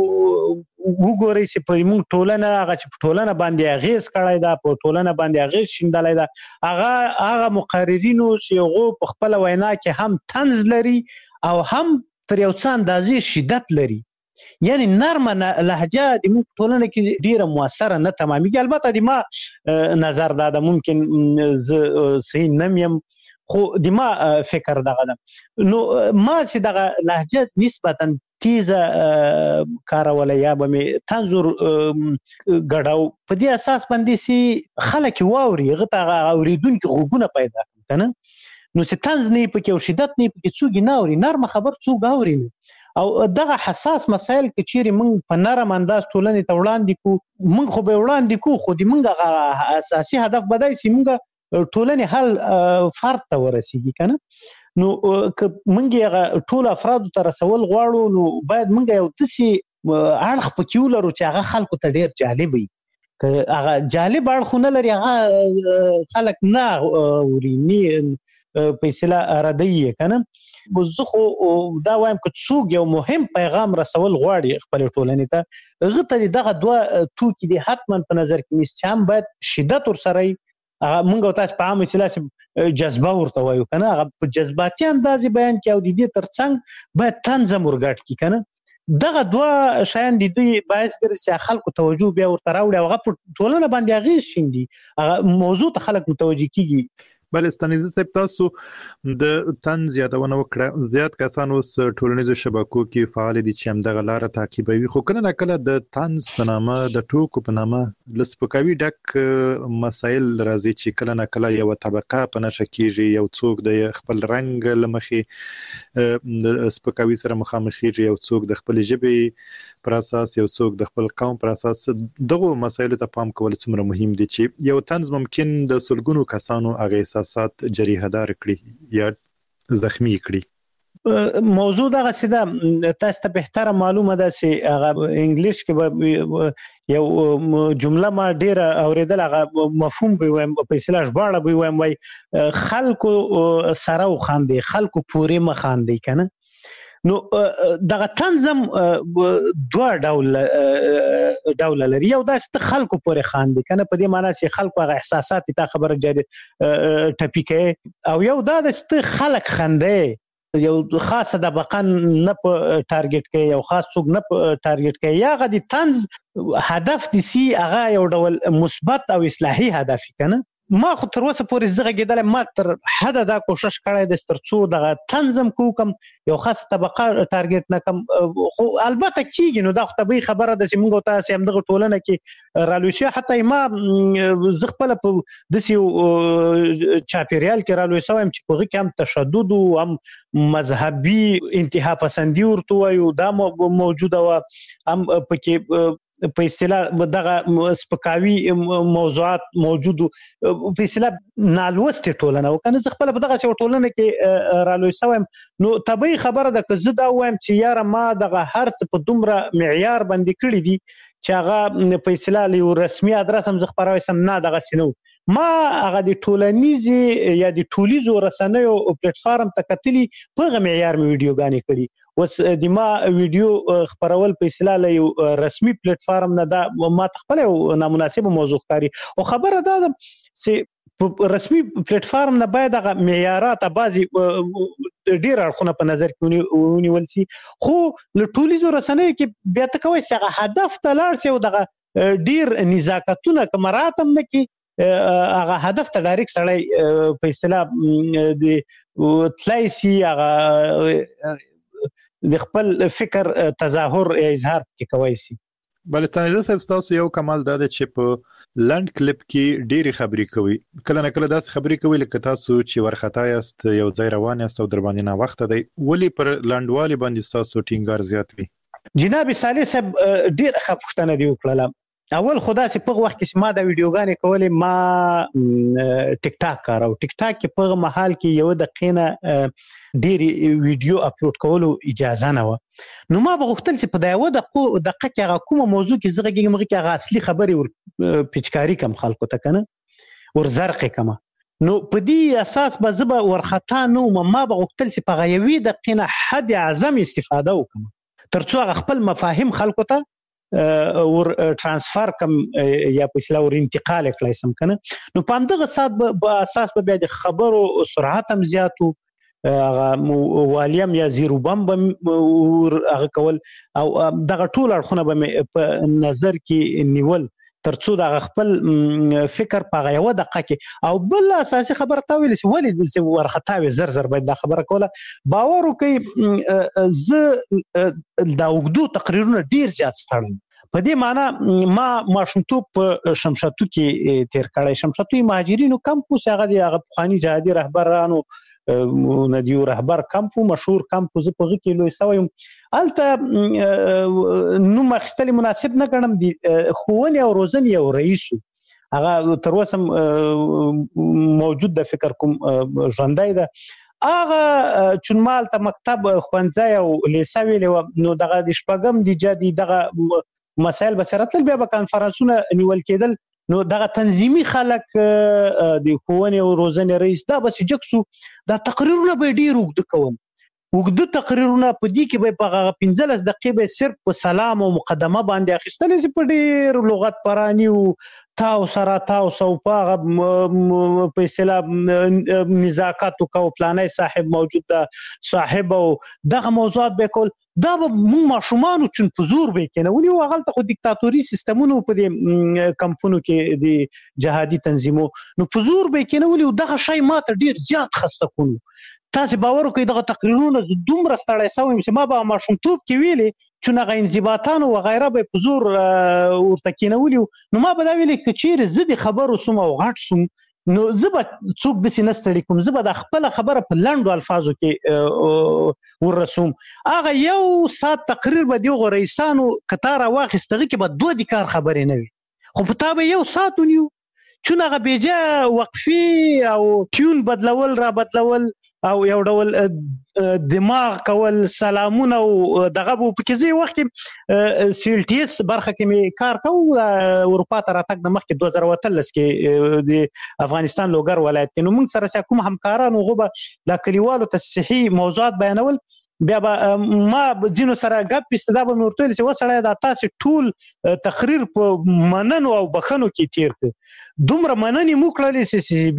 وګورئ چې په موږ ټولنه هغه چې په ټولنه باندې اغیز کړای دا په ټولنه باندې اغیز شیندلای دا هغه هغه مقررینو چې غو په خپل وینا کې هم طنز لري او هم تر یو څه اندازې شدت لري. یعنی نرمه لهجه د موږ ټولنه کې ډیره موثره نه تمامېږي. البته د ما نظر دا ده ممکن ز صحیح نمیم خو د ما فکر دغه ده. نو ما چې دغه لهجه نسبتا تیزه کارولای یا به می تنظر غړاو په دې اساس باندې سي خلک واوري غته اوریدونکو غوګونه پیدا کنه. نو چې تنز نه پکې او شدت نه پکې څوګي نه اوري، نرمه خبر څوګ اوري او دغه حساس مسایل کې چیرې موږ په نرم انداز ټولنې ته وړاندې کو موږ خو به وړاندې کو خو د موږ اساسي هدف بدای سي موږ ټولنې حل فرد ته ورسیږي کنه. نو که موږ هغه ټول افراد ته رسول غواړو نو باید موږ یو دسي اړخ پکې ولرو چې هغه خلکو ته ډیر جالب وي. که هغه جالب اړخونه لري هغه خلک نه ورینی په اصطلاح ردی کنه. زه خو دا وایم چې څوک یو مهم پیغام رسول غواړي خپل ټولنې ته هغه ته دغه دوه توکي دي حتما په نظر کې نیسي، هم باید شدت ورسره مونږ تاسو په عام اصطلاح جذبه ورته وایو کنه، هغه په جذباتي انداز بیان کې او د دې ترڅنګ باید تنظیم ورګټ کی کنه. دغه دوه شیان د دوی باعث ګرځي خلکو توجه بیا ورته راوړي او هغه په ټولنه باندې اغیز شیندي، هغه موضوع ته خلک متوجه کیږي. بل ستانیزه صاحب تاسو د طنز یادونه وکړه، زیات کسان اوس ټولنیزو شبکو کې فعال دي چې همدغه لار تعقیبوي، خو کله نه کله د طنز په نامه د ټوکو په نامه لسپکاوي ډک مسایل راځي چې کله نه کله یو طبقه په نشه کیږي، یو څوک د خپل رنگ لمخې سپکاوي سره مخامخ کیږي، یو څوک د خپل ژبې پر اساس، یو څوک د خپل قوم پر اساس. دغه مسایل ته پام کول څومره مهم دي چې یو طنز ممکن د سلګونو کسانو هغه سات جریحه دار کړي یا زخمی کړي. موضوع دغه سیده تاسو ته بهتره معلومه ده چې هغه انګلیش کې یو جمله ما ډیره اوریدل، هغه مفهوم به وایم په اصطلاح ژباړه به وایم وای خلکو سره وخاندي خلکو پورې مخاندي کنه. نو دغه تنظیم دوه ډول ډول لري، یو داسې خلکو پورې خاندي کنه په دې معنی چې خلکو هغه احساسات ته خبره جاري ټپی کوي، او یو دا د خلک خنده یو خاصه د بقن نه په ټارګټ کوي، یو خاص څوک نه په ټارګټ کوي، یا غدي طنز هدف دي سي هغه یو ډول مثبت او اصلاحي هدف کنه. ما خو تر اوسه پورې زغه کېدل ما تر حد دا کوشش کړی د سترڅو دغه تنظیم کوم یو خاصه طبقه ټارګټ نه کم، خو البته کیږي نو دا خو طبيعي خبره ده چې موږ تاسو هم دغه ټولنه کې رالوشي حتی ما زغ خپل په دسیو چاپیریال کې رالوي سوم چې په کې هم تشدد او هم مذهبي انتها پسندي ورته وایو دا موجوده و، هم پکې په اصطلاح دغه سپکاوي موضوعات موجود په اصطلاح نالوسته ټولنه او کنه خپل په دغه ټولنه کې رالوي سوم. نو طبيعي خبره ده که زه دا وایم چې یاره ما دغه هر څه په دومره معیار باندې کړی دي چې هغه په اصطلاح یو رسمي ادرس هم زه خبروي سم نه دغه سينو، ما هغه د ټولنیزي یا د ټولیزو رسنیو پلیټ فارم ته کتلی په معیار می ویډیوګانې کړي، وس د ما ویډیو خبرول په اصطلاح یو رسمي پلیټ فارم نه دا ما خپل نامناسب موضوع کاری او خبره ده چې رسمي پلیټ فارم نه باید هغه معیارات بازي ډیر اړخونه په نظر کې ونیول سي، خو له ټولیزو رسنیو کې بیا ته کوي چې هغه هدف ته لاړ سي او دغه ډیر نزاکتونه کمراتم نه کې هغه هدف ته ډایرکټ سړی په اصطلاح د تلایسي هغه د خپل فکر تظاهر یا اظهار کې کوي سي. بلستانیزه صاحب تاسو یو کمال دا چې په لند کلیپ کې ډېری خبرې کوي، کله نه کله داسې خبرې کوي لکه تاسو چې ورختا یاست یو ځای روان یاست او در باندې نه وخت دی، ولی پر لندوالي باندې تاسو ټینګار زیات وي؟ جناب صالح صاحب ډېر خپښتنه دی وکړه. اول خدا سي په وخت کې ما دا ویډیوګانې کولې ما ټیک ټاک کارو، ټیک ټاک کې په محل کې یو دقیقه ډېری ویډیو اپلوډ کولو اجازه نه و، نو ما بغوښتل چې په دا یو دقیقه دقیقه کې کومه موضوع کې زغه کې مګه کې اصلي خبري ور پچکاری کم خلکو ته کنه ور زرق کما، نو په دې اساس به زبا ورختا نو ما بغوښتل چې په غیوي دقیقه حد اعظم استفاده وکم ترڅو خپل مفاهیم خلکو ته ور ترانسفر کم یا په اصطلاح ور انتقال کړای سم کنه. نو په دغه سات په اساس به د خبرو سرعت هم زیاتو، هغه والیم یا زیرو بم ور هغه کول او دغه ټول اړخونه به په نظر کې نیول ترڅو د خپل فکر په یو دقیقه کې او بل اساسي خبره تا ویل چې ولې د ورختاوي زر زر باید د خبره کوله باور وکي. ز دا وګدو تقریرونه ډیر زیات ستړم په دې معنی ما ماشومتوب په شمشاتو کې تیر کړی، شمشاتو مهاجرینو کم کوڅه هغه د پخوانی جهادي رهبرانو ندیو رهبر کمپ مشهور کمپ زه په غو کې لوی سویم الته نو مخستلي مناسب نه ګڼم دي خوونې او روزنې او رئیس هغه تر اوسه موجود د فکر کوم ژوندۍ ده هغه چونمال ته مکتب خوانځي او لیسا ویلې نو دغه د شپږم د جدي دغه مسایل بصیرت بیا به کانفرنسونه نیول کېدل نو دغه تنظیمي خلک د خوونې او روزنې رئیس دا بس جکسو دا تقریرونه به ډیر وګد کوم وګد تقریرونه په دې کې به په پنځلس دقیقې به صرف په سلام او مقدمه باندې اخیستل چې په ډیر لغت پرانی او تاو سره تاو سو په په اصطلاح نزاکت او پلانای صاحب موجود ده صاحب او دغه موضوعات به کول دا به مو ماشومان چون په زور به کنه ونی وغلطه خو دیکتاتوري سیستمونو په دې کمپونو کې د جهادي تنظیمو نو په زور به کنه ولي دغه شی ماته ډیر زیات خسته کونو تاسو باور وکړئ دغه تقریرونه دومره ستړی سوم چې ما به ماشومتوب کې ویلي چې هغه انضباطان او غیره به په زور ورته کینولي نو ما به دا ویلي چې چیرې زه د خبرو سم او غټ سم نو زه به څوک داسې نه ستړي کوم زه به د خپله خبره په لنډو الفاظو کې ورسوم هغه یو ساعت تقریر به دغو رئیسانو که تا راواخیست هغې کې به دوه د کار خبرې نه وي خو په تا به یو ساعت ونیو چون هغه بیجا وقفي او ټیون بدلول را بدلول او یو ډول دماغ کول سلامونه او دغه په کیږي وخت کې سیلټیس برخه کې می کار کوم اروپا ته راتګ د مخکې دوه زره وتلس کې د افغانستان لوګر ولایت کې نو موږ سره کوم همکارانو غوبه د کلیوالو ته صحیح موضوعات بیانول بیا به ما ځینو سره ګپ استدا به نورته چې وسړی د تاسو ټول تقریر په مننو او بخنو کې تیر ک دومره مننې مو کړلې چې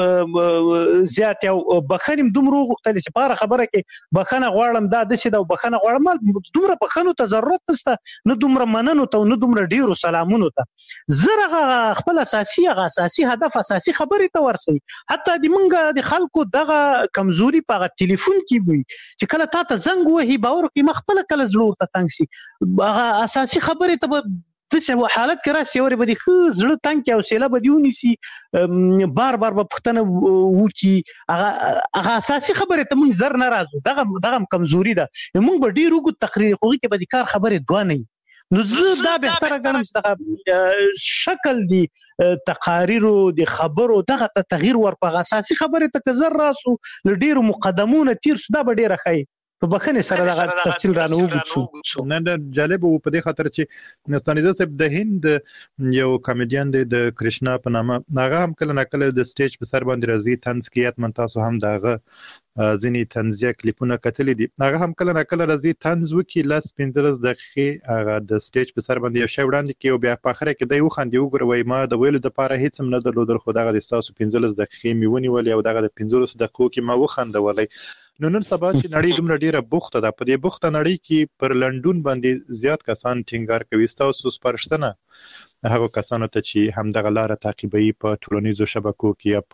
بيخي زیات او بخنیم دومره غوښتل چې په خبره کې بخنه غواړم دا د څه د بخنه غواړم دومره بخنو ته ضرورت نشته نو دومره مننو ته نو دومره ډیرو سلامونو ته زره خپل اساسي غا اساسي هدف اساسي خبره ته ورسي حتی د منګه د خلکو دغه کمزوري په ټلیفون کې وي چې کله تا ته زنګ وهي باور کې مخبل کله زړور ته تنګ شي هغه اساسي خبره ته د څه حالت کې راسي اوري بده خو زړه تنګ او سیله بدیونی سي بار بار په پښتنه وکی هغه هغه اساسي خبره ته مونږ زر نه راځو دغه دغه کمزوري ده مونږ به ډیر وګ تقریر خوږي کې به کار خبره دوه نه نو زه دا به تر غنم چې شکل دی تقاریر د خبرو دغه تغییر ورپغه اساسي خبره ته زر راسو ډیر مقدمونه تیر سودا به ډیر خای په بخنه سره دغه تفصیل را نه وګورئ نه نه جالب وو په دې خاطر چې نستانیزه صاحب د هند یو کامیډین د کرشنا په نامه هغه هم کله نکله د سټیج په سر باندې راځي طنز کیات من تاسو هم دغه ځینی طنزیه کلیپونه کتلې دي هغه هم کله نکله راځي طنز وکي لاس پنځلس دقیقې هغه د سټیج په سر باندې یو شی وړاندې کوي او بیا په اخر کې دی وخاندي وګوروي ما د ویلو د پاره هیڅ هم نه درلودل خو دغه د تاسو پنځلس دقیقې میونی ولې او دغه د پنځلس دقیقو کې ما وخاندولې نو نن سبا چې نړۍ دومره ډیره بوخته ده په دې بوخته نړۍ کې پر لندن باندې زیات کسان ټینګار کوي تاسو سپارښتنه هغه کسانو ته چې هم دغه لار تعقیبوي په ټولنیزو شبکو کې یا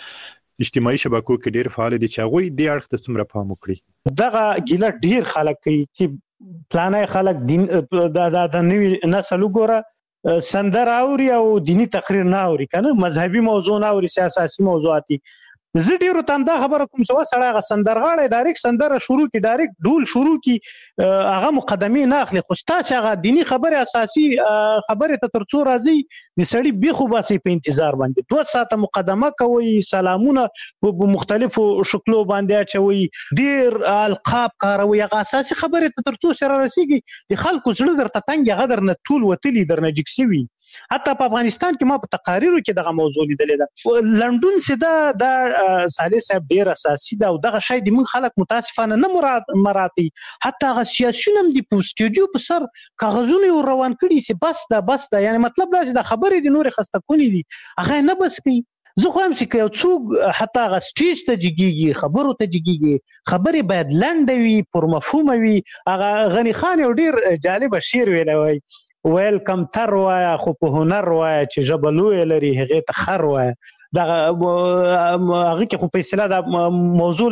په اجتماعي شبکو کې ډیر فعال دي چې هغه دې اړخ ته څومره پام وکړي دغه ګیله ډیر خلک کوي چې پلانای خلک دین د د نوې نسل وګوره سندر اوري او دینی تقریر نه اوري کنه مذهبي موضوع نه اوري سیاسي موضوعاتي زه ډیرو تم دا خبره کوم چې وسړی غ سندرغاړي ډایرک سندره شروع کی ډایرک ډول شروع کی هغه مقدمه نه اخلي خو تاسو هغه دینی خبره اساسي خبره ته ترڅو راځي د سړی بيخو باسي په انتظار باندې دوه ساعته مقدمه کوي سلامونه په مختلفو شکلو باندې اچوي ډیر القاب کاروي هغه اساسي خبره ته ترڅو سره رسیږي د خلکو زړه درته تنګ غدر نه ټول وتلی درنه جکسوي حتی په افغانستان کې ما په تقاریرو کې دغه موضوع لیدلې ده لندن سده د صالح صاحب ډیر اساسي ده او دغه شی د من خلک متاسفانه نه مراد مراتي حتی هغه سیاسيون هم د پوسټیجو په سر کاغذونه روان کړي سي بس دا بس دا یعنی مطلب دا چې د خبرې د نور خسته کونی دي هغه نه بس کوي زه خو هم چې یو څوک حتی هغه سټیج ته جګیږي خبرو ته جګیږي خبرې باید لنډه وي پر مفهوم وي هغه غنی خان یو ډیر جالب شعر ویلوي ویلکم تر وایا خو په هنر وایا چې جبلوې لري هغه ته خر وایا دا هغه کې خو په اصطلاح د موضوع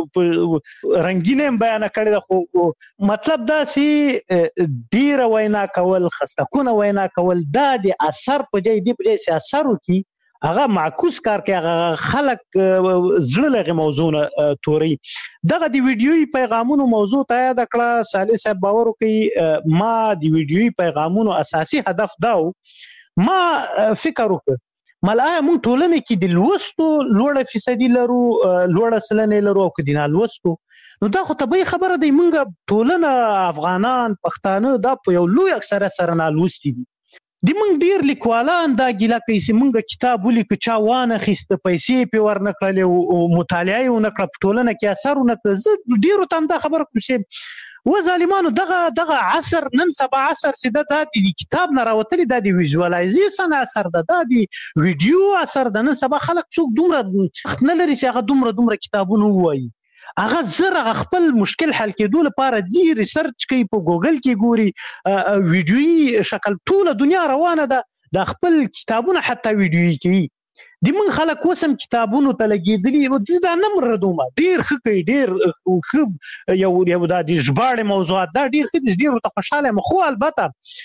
رنگینه بیان کړی دا خو مطلب دا چې ډیر وینا کول خسته کونه وینا کول دا د اثر په ځای دی په ځای اثر وکي هغه معکوس کار کوي، هغه خلک زړه لغه موضوع نه توري. دغه دی ویډیوي پیغامونو موضوع ته یاد کړه صالح صاحب باور کوي. ما دی ویډیوي پیغامونو اساسي هدف داو، ما فکر وکړ ملای مونږ ټولنه کې د لوستو لوړه فیصدي لرو، لوړه سلنه لرو او کدي نه لوستو، نو دا خو طبيعي خبره دی. مونږ ټولنه افغانان پښتانه دا په یو لوی اکثریت سره نه لوستي دي. د مونږ ډیر لیکوالان دا ګیله کوي چې مونږ کتاب ولیکو چا وانه خسته پیسې په ورنکړلې او مطالعه یې ونکړه، په ټولنه کې اثر ونکړ. زه ډیرو تم دا خبره کوم چې و ظالمانو دغه دغه عصر نن سبا عصر سیده دا د کتاب نه راوتلی، دا د ویژوالایزیشن اثر ده، دا د ویډیو اثر ده. نن سبا خلک څوک دومره نه لري چې هغه دومره دومره کتابونه ووایي. هغه زره خپل مشکل حل کېدو لپاره ځي ریسرچ کوي، په ګوګل کې ګوري، ویډیوي شکل ټوله دنیا روانه ده، د خپل کتابونه حتی ویډیوي کوي. د من خلک وسم کتابونو ته لګېدلي، دا نه مردومه ډیر ښه کوي، ډیر ښه یو یو دا د ژباړې موضوعات دا ډیر ښه دي، ډیر ورته خوشحاله یم. خو البته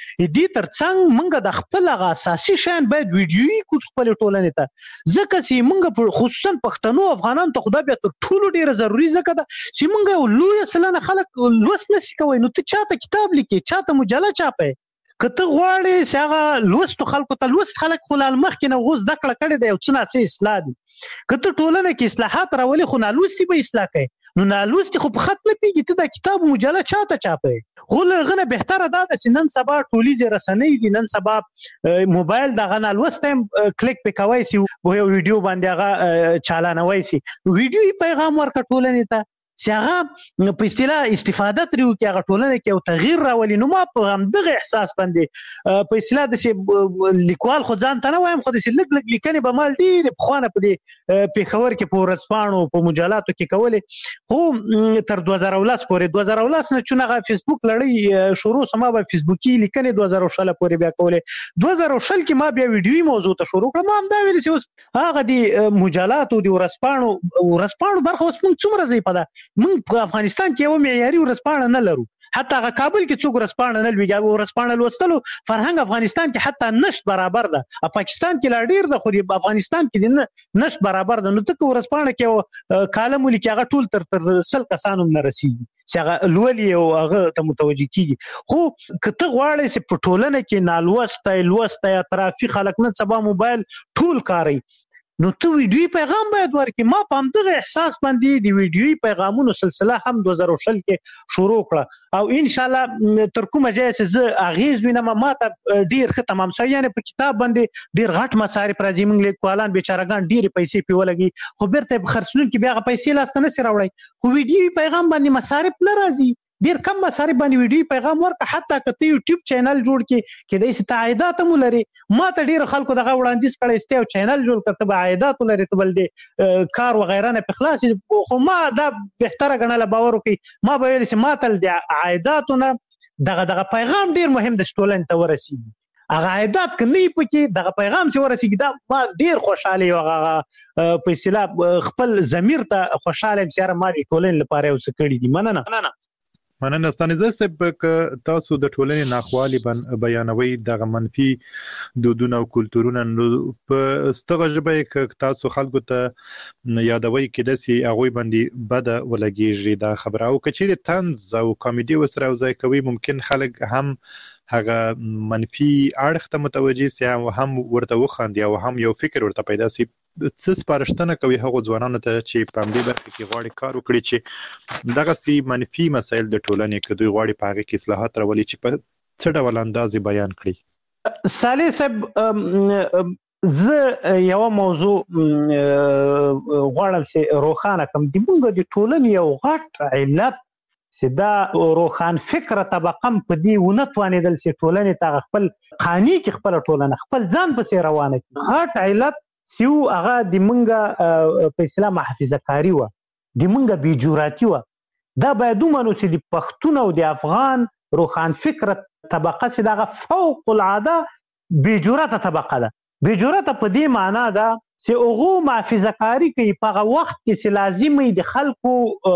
دې ترڅنګ موږ د خپل هغه اساسي شیان باید ویډیوي کړو خپلې ټولنې ته، ځکه چې موږ خصوصا پښتنو افغانانو ته خو دا بیا تر ټولو ډیره ضروري ځکه ده چې موږ یو لویه سلنه خلک لوست نشي کوی. نو ته چاته کتاب لیکې، چاته مجله چاپې، کته غواړي چې هغه لوست خلکو ته لوست خلک خو لال مخ کې نه غوز د کړه کړي دی او څه نه اصلاح دي. کته ټولنه کې اصلاحات راولي خو نه لوستي به اصلاح کوي، نو نه لوستي خو په خط نه پیږي. ته د کتاب مجله چاته چاپې، خو لغنه بهتره ده چې نن سبا ټولیزه رسنۍ دي، نن سبا موبایل دغه نه لوست هم کلیک پکوي سي په یو ویډیو باندې هغه چالانوي سي، ویډیوي پیغام ورکړه ټولنې ته چې هغه په اصطلاح استفاده ترې وکړي، هغه ټولنه کې یو تغییر راولي. نو ما په همدغه احساس باندې په اصطلاح داسې لیکوال خو ځان ته نه وایم، خو داسې لږ لږ لیکنې به مال ډېرې پخوانه په دې پېښور کې په ورځپاڼو په مجلاتو کې کولې، خو تر دوه زره ولس پورې دوه زره ولس نه چون هغه فیسبوک لړۍ شروع سم ما به فیسبوکي لیکنې دوه زره شل پورې بیا کولې. دوه زره شل کې ما بیا ویډیوي موضوع ته شروع کړم. ما هم دا ویل چې اوس هغه د مجلاتو د ورځپاڼو ورځپاڼو برخه اوس موږ څومره ځای په ده، موږ په افغانستان کې یو معیاري ورځپاڼه نه لرو، حتی هغه کابل کې څوک ورځپاڼه نه لوي. ورځپاڼه لوستلو فرهنګ افغانستان کې حتی نشت برابر ده، پاکستان کې لا ډیر ده، خو افغانستان کې نشت برابر ده. نو ته ورځپاڼه کې کالم ولیکي هغه ټول تر تر سل کسانو نه رسیږي چې هغه لولي او هغه ته متوجي کیږي. خو کته غواړي چې په ټولنه کې نالوسته لوسته یا ترافیک خلک نن سبا موبایل ټول کاري، نو ته ویډیوي پیغام باید ورکړي. ما په همدغه احساس باندې د ویډیوي پیغامونو سلسله هم دوه زره شل کې شروع کړه او ان شاء الله تر کومه ځای چې زه اغیز وینم ما ته ډیر ښه تمام شي. یعنی په کتاب باندې ډیر غټ مصارف راځي، موږ لیکوالان بیچارهګان ډیر پیسې پیولګي، خو بیرته خرڅون کې بیا غو پیسې لاسته نه سي راوړي. خو ویډیوي پیغام باندې مصارف نه راځي، ډیر کم مصارف باندې ویډیو پیغام ورکړه. حتی کته یوټیوب چینل جوړ کې کې د استعداد هم لري. ما ته ډیر خلکو دغه وړاندیز کړی چې یو چینل جوړ کړه به عادت لري ته بل دي کار و غیره نه په خلاص. خو ما دا بهتره غناله باور وکي، ما به ویل چې ما تل د عادتونه دغه دغه پیغام ډیر مهم د ټولنې ته ورسیږي. هغه عادت کني پکې دغه پیغام چې ورسیږي دا ما ډیر خوشاله یو هغه په اصطلاح خپل ضمیر ته خوشاله یم چې ما د ټولنې لپاره یو څه کړی دي. مننه مننه مننه ستانیزه صاحب ک تاسو د ټولنې ناخوالي بیانوي دغه منفي دودونه او کلتورونه په ستغه ژبه ک تاسو خلکو ته یادوي کې د سي هغه باندې بد ولګيږي دا خبره او کچېره طنز او کامیډي وسره ځای کوي ممکن خلک هم هغه منفي اړخ ته متوجي سي او هم ورته وخاندي او هم یو فکر ورته پیدا سي. څه سپارښتنه کوي هغه ځوانانو ته چې په دې برخه کې غواړي کار وکړي چې دغه سي منفي مسایل د ټولنې کې دوی غواړي په هغه کې اصلاحات راولي چې په څه ډول اندازې بیان کړي؟ صالح صاحب زه یو موضوع غواړم چې روښانه کړم. د موږ د ټولنې یو غټ علت چې دا روښان فکر طبقه په دې ونه توانېدل چې ټولنې ته خپل قانوني کې خپل ټولنه خپل ځان پسې روانه کړي. غټ علت سیو هغه د منګه په اسلام محافظه کاری و، د منګه بیجوراتي و. دا باید ومنو چې د پښتون او د افغان روښان فکر طبقه چې دغه فوق العاده بیجورته طبقه ده. بیجورته په دې معنا ده چې هغه محافظه کاری کوي په هغه وخت کې چې لازمي د خلکو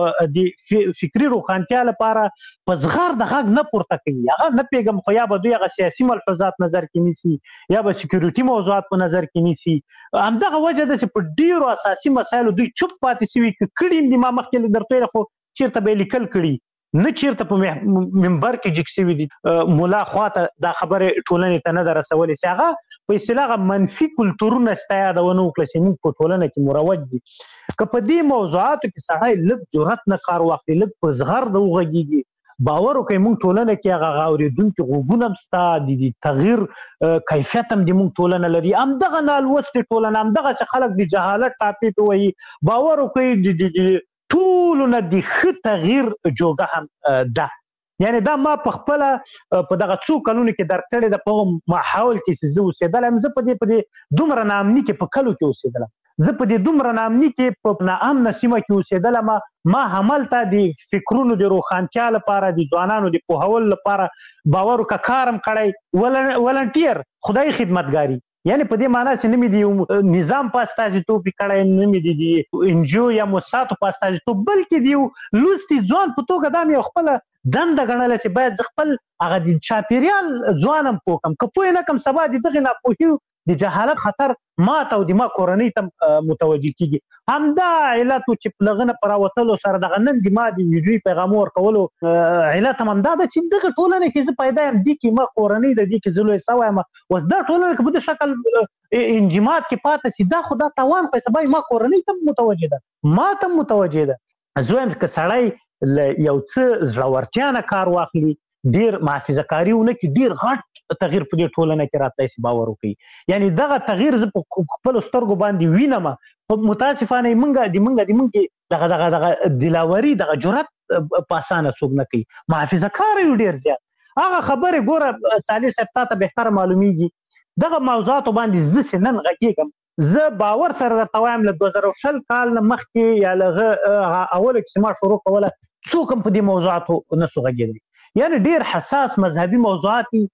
د فکری روښانتیا لپاره په زغر د غږ نه پورته کوي. هغه نه پیغام خو یا به دوی هغه سیاسي ملحوظات نظر کې نیسي یا به سکیورټي موضوعات په نظر کې نیسي. همدغه وجه ده چې په ډیرو اساسي مسایلو دوی چوپ پاتې شوي. کړي د ما مخکې درته خو چیرته به لیکل کړي نه چیرته په منبر کې جګ شوي دي. مولا خواته دا خبره ټولنې ته نه ده رسولې چې هغه په اصطلاح منفي کلتورونه ستا یادونه وکړه چې موږ په ټولنه کې مروج دي. که په دې موضوعاتو کې سړی لږ جرأت نه کار واخلي، لږ په زغر د وغږېږي، باور وکړئ موږ ټولنه کې هغه اورېدونکي غوږونه هم شته، د تغییر کیفیت هم د موږ ټولنه لري. همدغه نالوستې ټولنه، همدغسې خلک د جهالت ټاپې ته وایي، باور وکړئ د ټولو نه د ښه تغییر جوګه هم ده. یعنی دا ما په خپله په دغه څو کلونو کې درک کړې ده. په هغه ماحول کې چې زه اوسېدلی زه په دې په دې دومره ناامني کې په کلو کې اوسېدلم، زه په دې دومره ناامني کې په ناامنه سیمه کې اوسېدلم. ما هملته د فکرونو د روښانتیا لپاره، د ځوانانو د پوهولو لپاره باور وکړه کار هم کړی، ولنټیر خدای خدمتګاري. یعنی په دې معنا چې نه مې د یو نظام په استازیتوب کړی، نه مې د انجیو یا موسساتو په استازیتوب، بلکې د یو لوستي ځوان په توګه دا مې خپله دنده ګڼله چې باید زه خپل هغه د چاپېریال ځوان هم پوه کړم. که پوه نه کړم سبا د دغې ناپوهي د جهالت خطر ما ته او د ما کورنۍ ته متوجه کېږي. همدا علت و چې په هغه نه په راوتلو سره دغه نن د ما د ویډیوي پیغامو ورکولو علت هم همدا ده چې دغه ټولنه کې زه پیدا یم، دې کې ما کورنۍ ده، دې کې زه لوی سوی یم. اوس دا ټولنه که په دې شکل انجماد کې پاتې شي، دا خو دا تاوان خو سبا ما کورنۍ ته متوجه ده، ما ته متوجه ده. زه وایم که سړی له یو څه زړورتیا نه کار واخلي، ډېر محافظه کاري ونه کړي، ډېر غټ تغییر په دې ټولنه کې راتلی شي. باور وکړي یعنی دغه تغییر زه په خپلو سترګو باندې وینم. متاسفانه موږ د موږ د موږ دغه دغه دغه دلاوري، دغه جرأت په اسانه څوک نه کوي. محافظه کار یو ډېر زیات. هغه خبرې ګوره صالح صاحب تا ته بهتره معلومیږي، دغه موضوعاتو باندې زه چې نن غږېږم، زه باور سره درته وایم له دوه زره شل کال نه مخکې یا له هغه اوله کې چې ما شروع کوله څوک هم په دې موضوعاتو نه سو غږېدلی. یعنې ډېر حساس مذهبي موضوعات دي.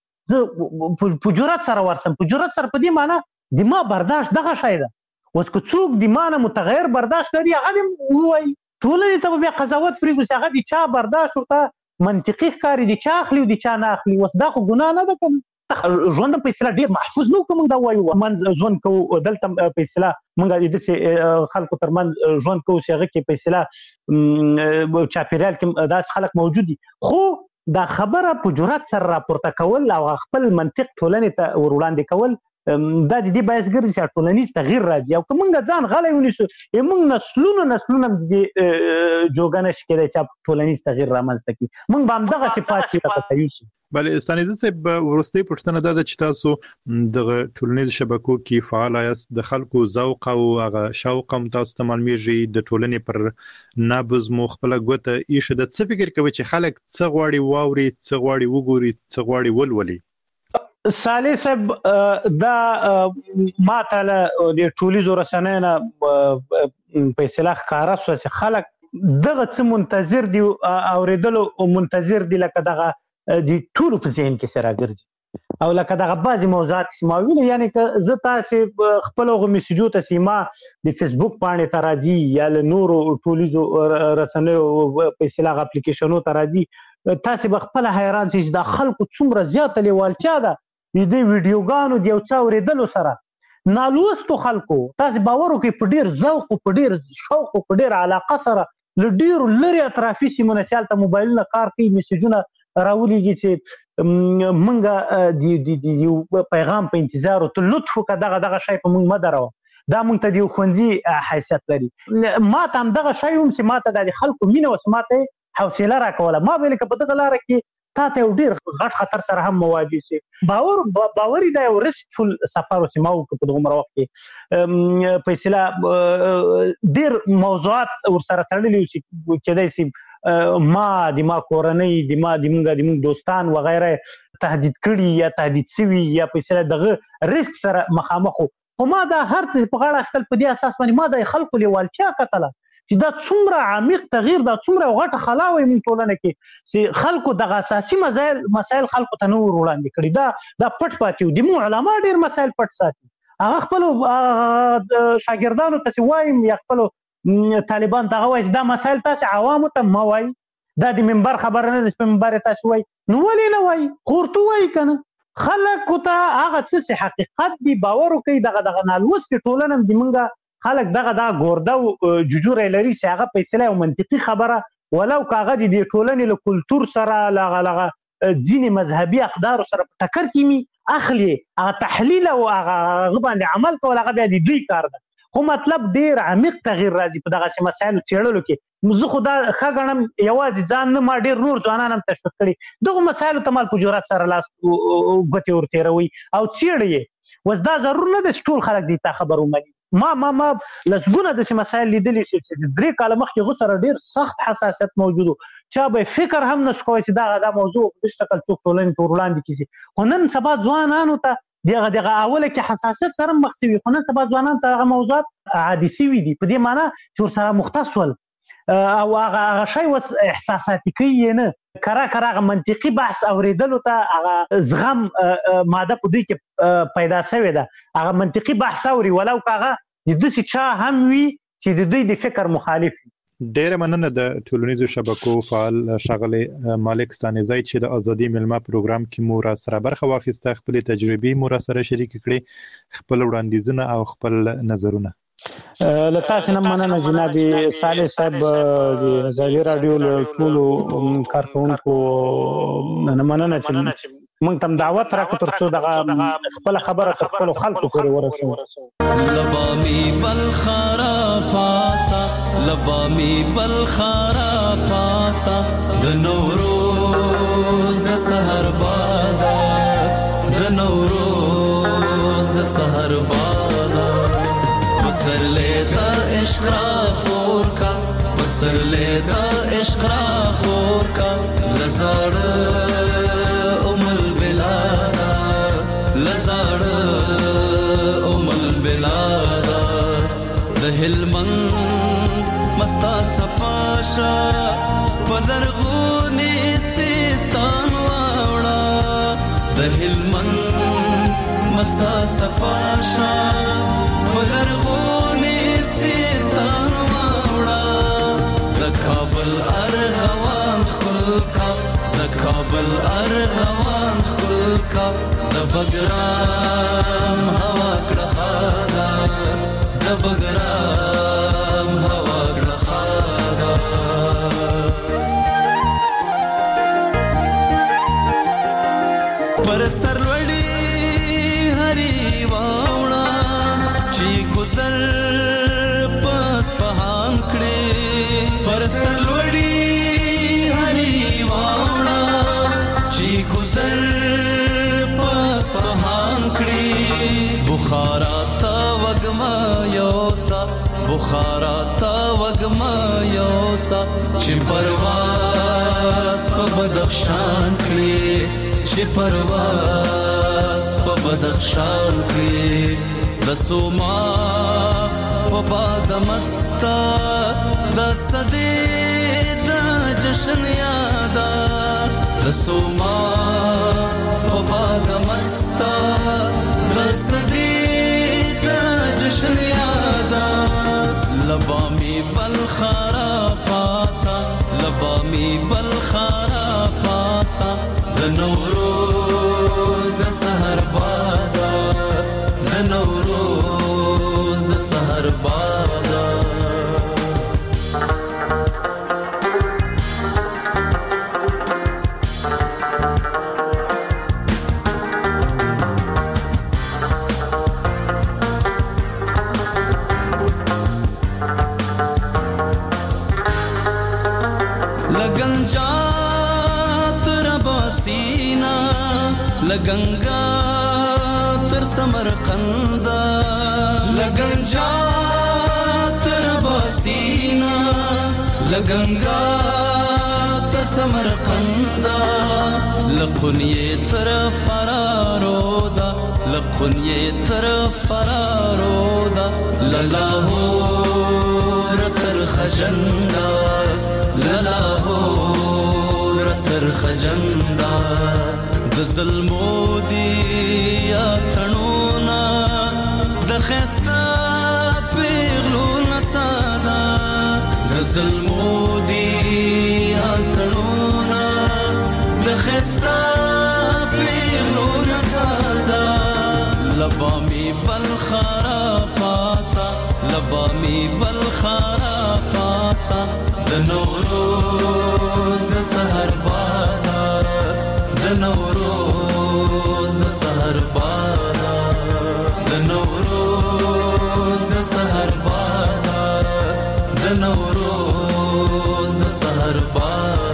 زه په جرأت سره ورسم، په جرأت سره په دې معنا د ما برداشت دغه شی ده. اوس که څوک د ما نه متغیر برداشت لري هغه دې ووایي، ټولنې ته به بیا قضاوت پرېږدو چې هغه د چا برداشت ورته منطقي ښکاري، د چا اخلي او د چا نه اخلي. اوس دا خو ګناه نه ده که ژوند په اصطلاح ډېر محفوظ نه و که موږ دا ووایو منځ ژوند کوو. دلته په اصطلاح موږ د داسې خلکو ترمنځ ژوند کوو چې هغه کې په اصطلاح چاپېریال کې داسې خلک موجود دي. خو دا خبره په جرأت سره راپورته کول او خپل منطق ټولنې ته ور وړاندې کول، دا د دې باعث ګرځي چې ټولنیز تغییر راځي. او که موږ ځان غلی ونیسو، موږ نسلونه نسلونه د دې جوګه نه شي کېدی چې ټولنیز تغییر رامنځته کړي. موږ به همدغسې پاتې شو لکه یوسو. بله ستانیزه صاحب، وروستۍ پوښتنه دا ده چې تاسو دغه ټولنیزو شبکو کې فعال یاست، د خلکو ذوق او هغه شوق هم تاسو ته معلومیږي، د ټولنې پر نبض مو خپله ګوته ایښې ده. څه فکر کوئ چې خلک څه غواړي واوري، څه غواړي وګوري، څه غواړي ولولي؟ صالح صاحب، دا ما ته له د ټولیزو رسنیو نه په اصطلاح ښکاره شوه چې خلک دغه څه منتظر دي، اورېدلو منتظر دي، لکه دغه د ټولو په ذهن کې سره ګرځي او لکه دغه بعضې موضوعات چې ما ویلي. یعنې که زه تاسې خپل هغو میسجو ته چې ما د فیسبوک پاڼې ته راځي یا له نورو ټولیزو رسنیو په اصطلاح اپلیکیشنو ته راځي، تاسې به خپله حیران شئ چې دا خلکو څومره زیاته لیوالتیا ده د دې ویډیوګانو د یو څه اورېدلو سره. نالوستو خلکو تاسې باور وکړئ په ډېر ذوق او په ډېر شوق او په ډېر علاقه سره له ډېرو لرې اطرافي سیمو نه چې هلته موبایلونه کار کوي، میسجونه راولیږي چې موږ د یو پیغام په انتظار او ته لطف وکړه دغه دغه شی په موږ مه دروه. دا موږ ته د یو ښوونځي حیثیت لري. ما ته همدغه شی هم چې ما ته دا د خلکو مینه وه چې ما ته حوصله راکوله. ما ویل که په دغه لاره کې تا ته یو ډېر غټ خطر سره هم مواجه شي. باور باوري دا یو رسکفل سفر و چې ما وکړو په دغومره وخت کې. په اصطلاح ډېر موضوعات ورسره تړلي وو چې کېدای شي ما د ما کورنۍ د ما د موږ د موږ دوستان وغیره تهدید کړي یا تهدید شوي یا په اصطلاح دغه ریسک سره مخامخ وو. خو ما دا هر څه په غاړه اخیستل په دې اساس باندې ما د خلکو لیوالتیا کتله چې دا څومره عمیق تغییر، دا څومره غټه خلا وایي موږ ټولنه کې چې خلکو دغه اساسي مسایل مسایل خلکو ته نه ور وړاندې کړي. دا دا پټ پاتې وو. د موږ علما ډېر مسایل پټ ساتي. هغه خپل شاګردانو ته وایم یا خپل طالبان ته وایي دا مسایل تاسو عوامو ته ما وایي دا د منبر خبره نه ده په منبر تاسو وایي نو ولې نه وایي خورته وایي کنه خلک ته هغه څه حقیقت دی باور کوي دغه دغه نالوس کې ټولنه د منګه خلک دغه دا ګورده او جوجور لري چې هغه فیصله او منطقي خبره ولو کاغه د ټولنې له کلچر سره لغه لغه ځینې مذهبي اقدار سره ټکر کیمي اخلي هغه تحلیل او هغه باندې عمل کول هغه بیا د دوی کار ده خو مطلب ډیر عمیق تغییر راځي په دغه مسایلو چیرلو کې زه خو دا ښه ګڼم یوازې ځان نه ما ډیر نور ځوانان هم تشویق کړي دغه مسایلو ته مال په جرأت سره لاس ګوتې ورتېروي او څېړي یې اوس دا ضرور نه ده چې ټول خلک دې ته خبر ومني ما ما ما لسګونه داسې مسایل لیدلي چې درې کاله مخکې هغو سره ډېر سخت حساسیت موجود و چا به فکر هم نشو کوی چې دغه دا موضوع په دې شکل څوک ټولنې ته ور وړاندې کړي خو نن سبا ځوانانو ته دغه دغه اوله کې حساسیت سره مخ شوي خو نن سبا ځوانان ته هغه موضوعات عادي شوي دي په دې معنی چې ورسره مختص ول او هغه هغه شی اوس احساساتي کوي نه کرا کرا هغه منطقي بحث اوریدلو ته هغه زغم ماده په دوی کې پیدا شوې ده هغه منطقي بحث اوري ولو هغه د داسې چا هم وي چې د دوی د فکر مخالف وي ډیره مننه د ټولنیزو شبکو فعال ښاغلی مالک ستانیزی چې د ازادي ملما پروګرام کې مو را سره برخه واخیسته خپل تجربې مو را سره شریک کړي خپل وړاندیزونه او خپل نظرونه له تاسو نه مننه جناب صالح صاحب د ازادي رادیو له ټولو کارکونکو نه مننه چې موږ تم دعوت راکړو ترڅو دغه خپل خبره خپل خلکو پورې ورسو لبامي بالخرا پاڅا لبامي بالخرا پاڅا د نوروز د سحر باد د نوروز د سحر باد بسر لیدا عشق را خور کا بسر لیدا عشق را خور کا لزړ ام البلادا لزړ ام البلادا د هلمند مستات صفاشا پدرغونی سیستان واوړه د هلمند مستات صفاشا پدرغونی سیستان واوړه د کابل ارغوان خلقا د کابل ارغوان خلقا د بګرام هوا کړه خادا د بګرام هوا کړه خادا پر سرلوړي هري واوړه چې گزر پس فهان کړي پر سرلوړي هري واوړه چې گزر پس فهان کړي بخارا تا وګما یوسا بخارا تا وګما یوسا چې پرواز په بدخشان کړي چې پرواز په بدخشان کړي د سوما په باد مستا د صدې د جشن یادا د سوما په باد مستا د صدې د جشن یادا لبامي بالخرا پاڅا لبامي بالخرا پاڅا د نوروز د سحر باد د نوروز د سحر باد لګنجا تر باسینا لګنګا تر سمرقند لګنجا تر باسینا لګنګا تر سمرقند لقنیه تر فرارودا لقنیه تر فرارودا للاهور تر خجندا للاهور تر خجندا د ظلمو دی یا تڼونا خستا پیغلو نڅادا د ظلمو دی اتړونا د خستا پیغلو نڅادا لبا می بل خراباتا لبا می بل خراباتا د نوروز د سحر بارات د نوروز د سحر بارات د نوروز د سحر بارات د نوروز د سحر بارات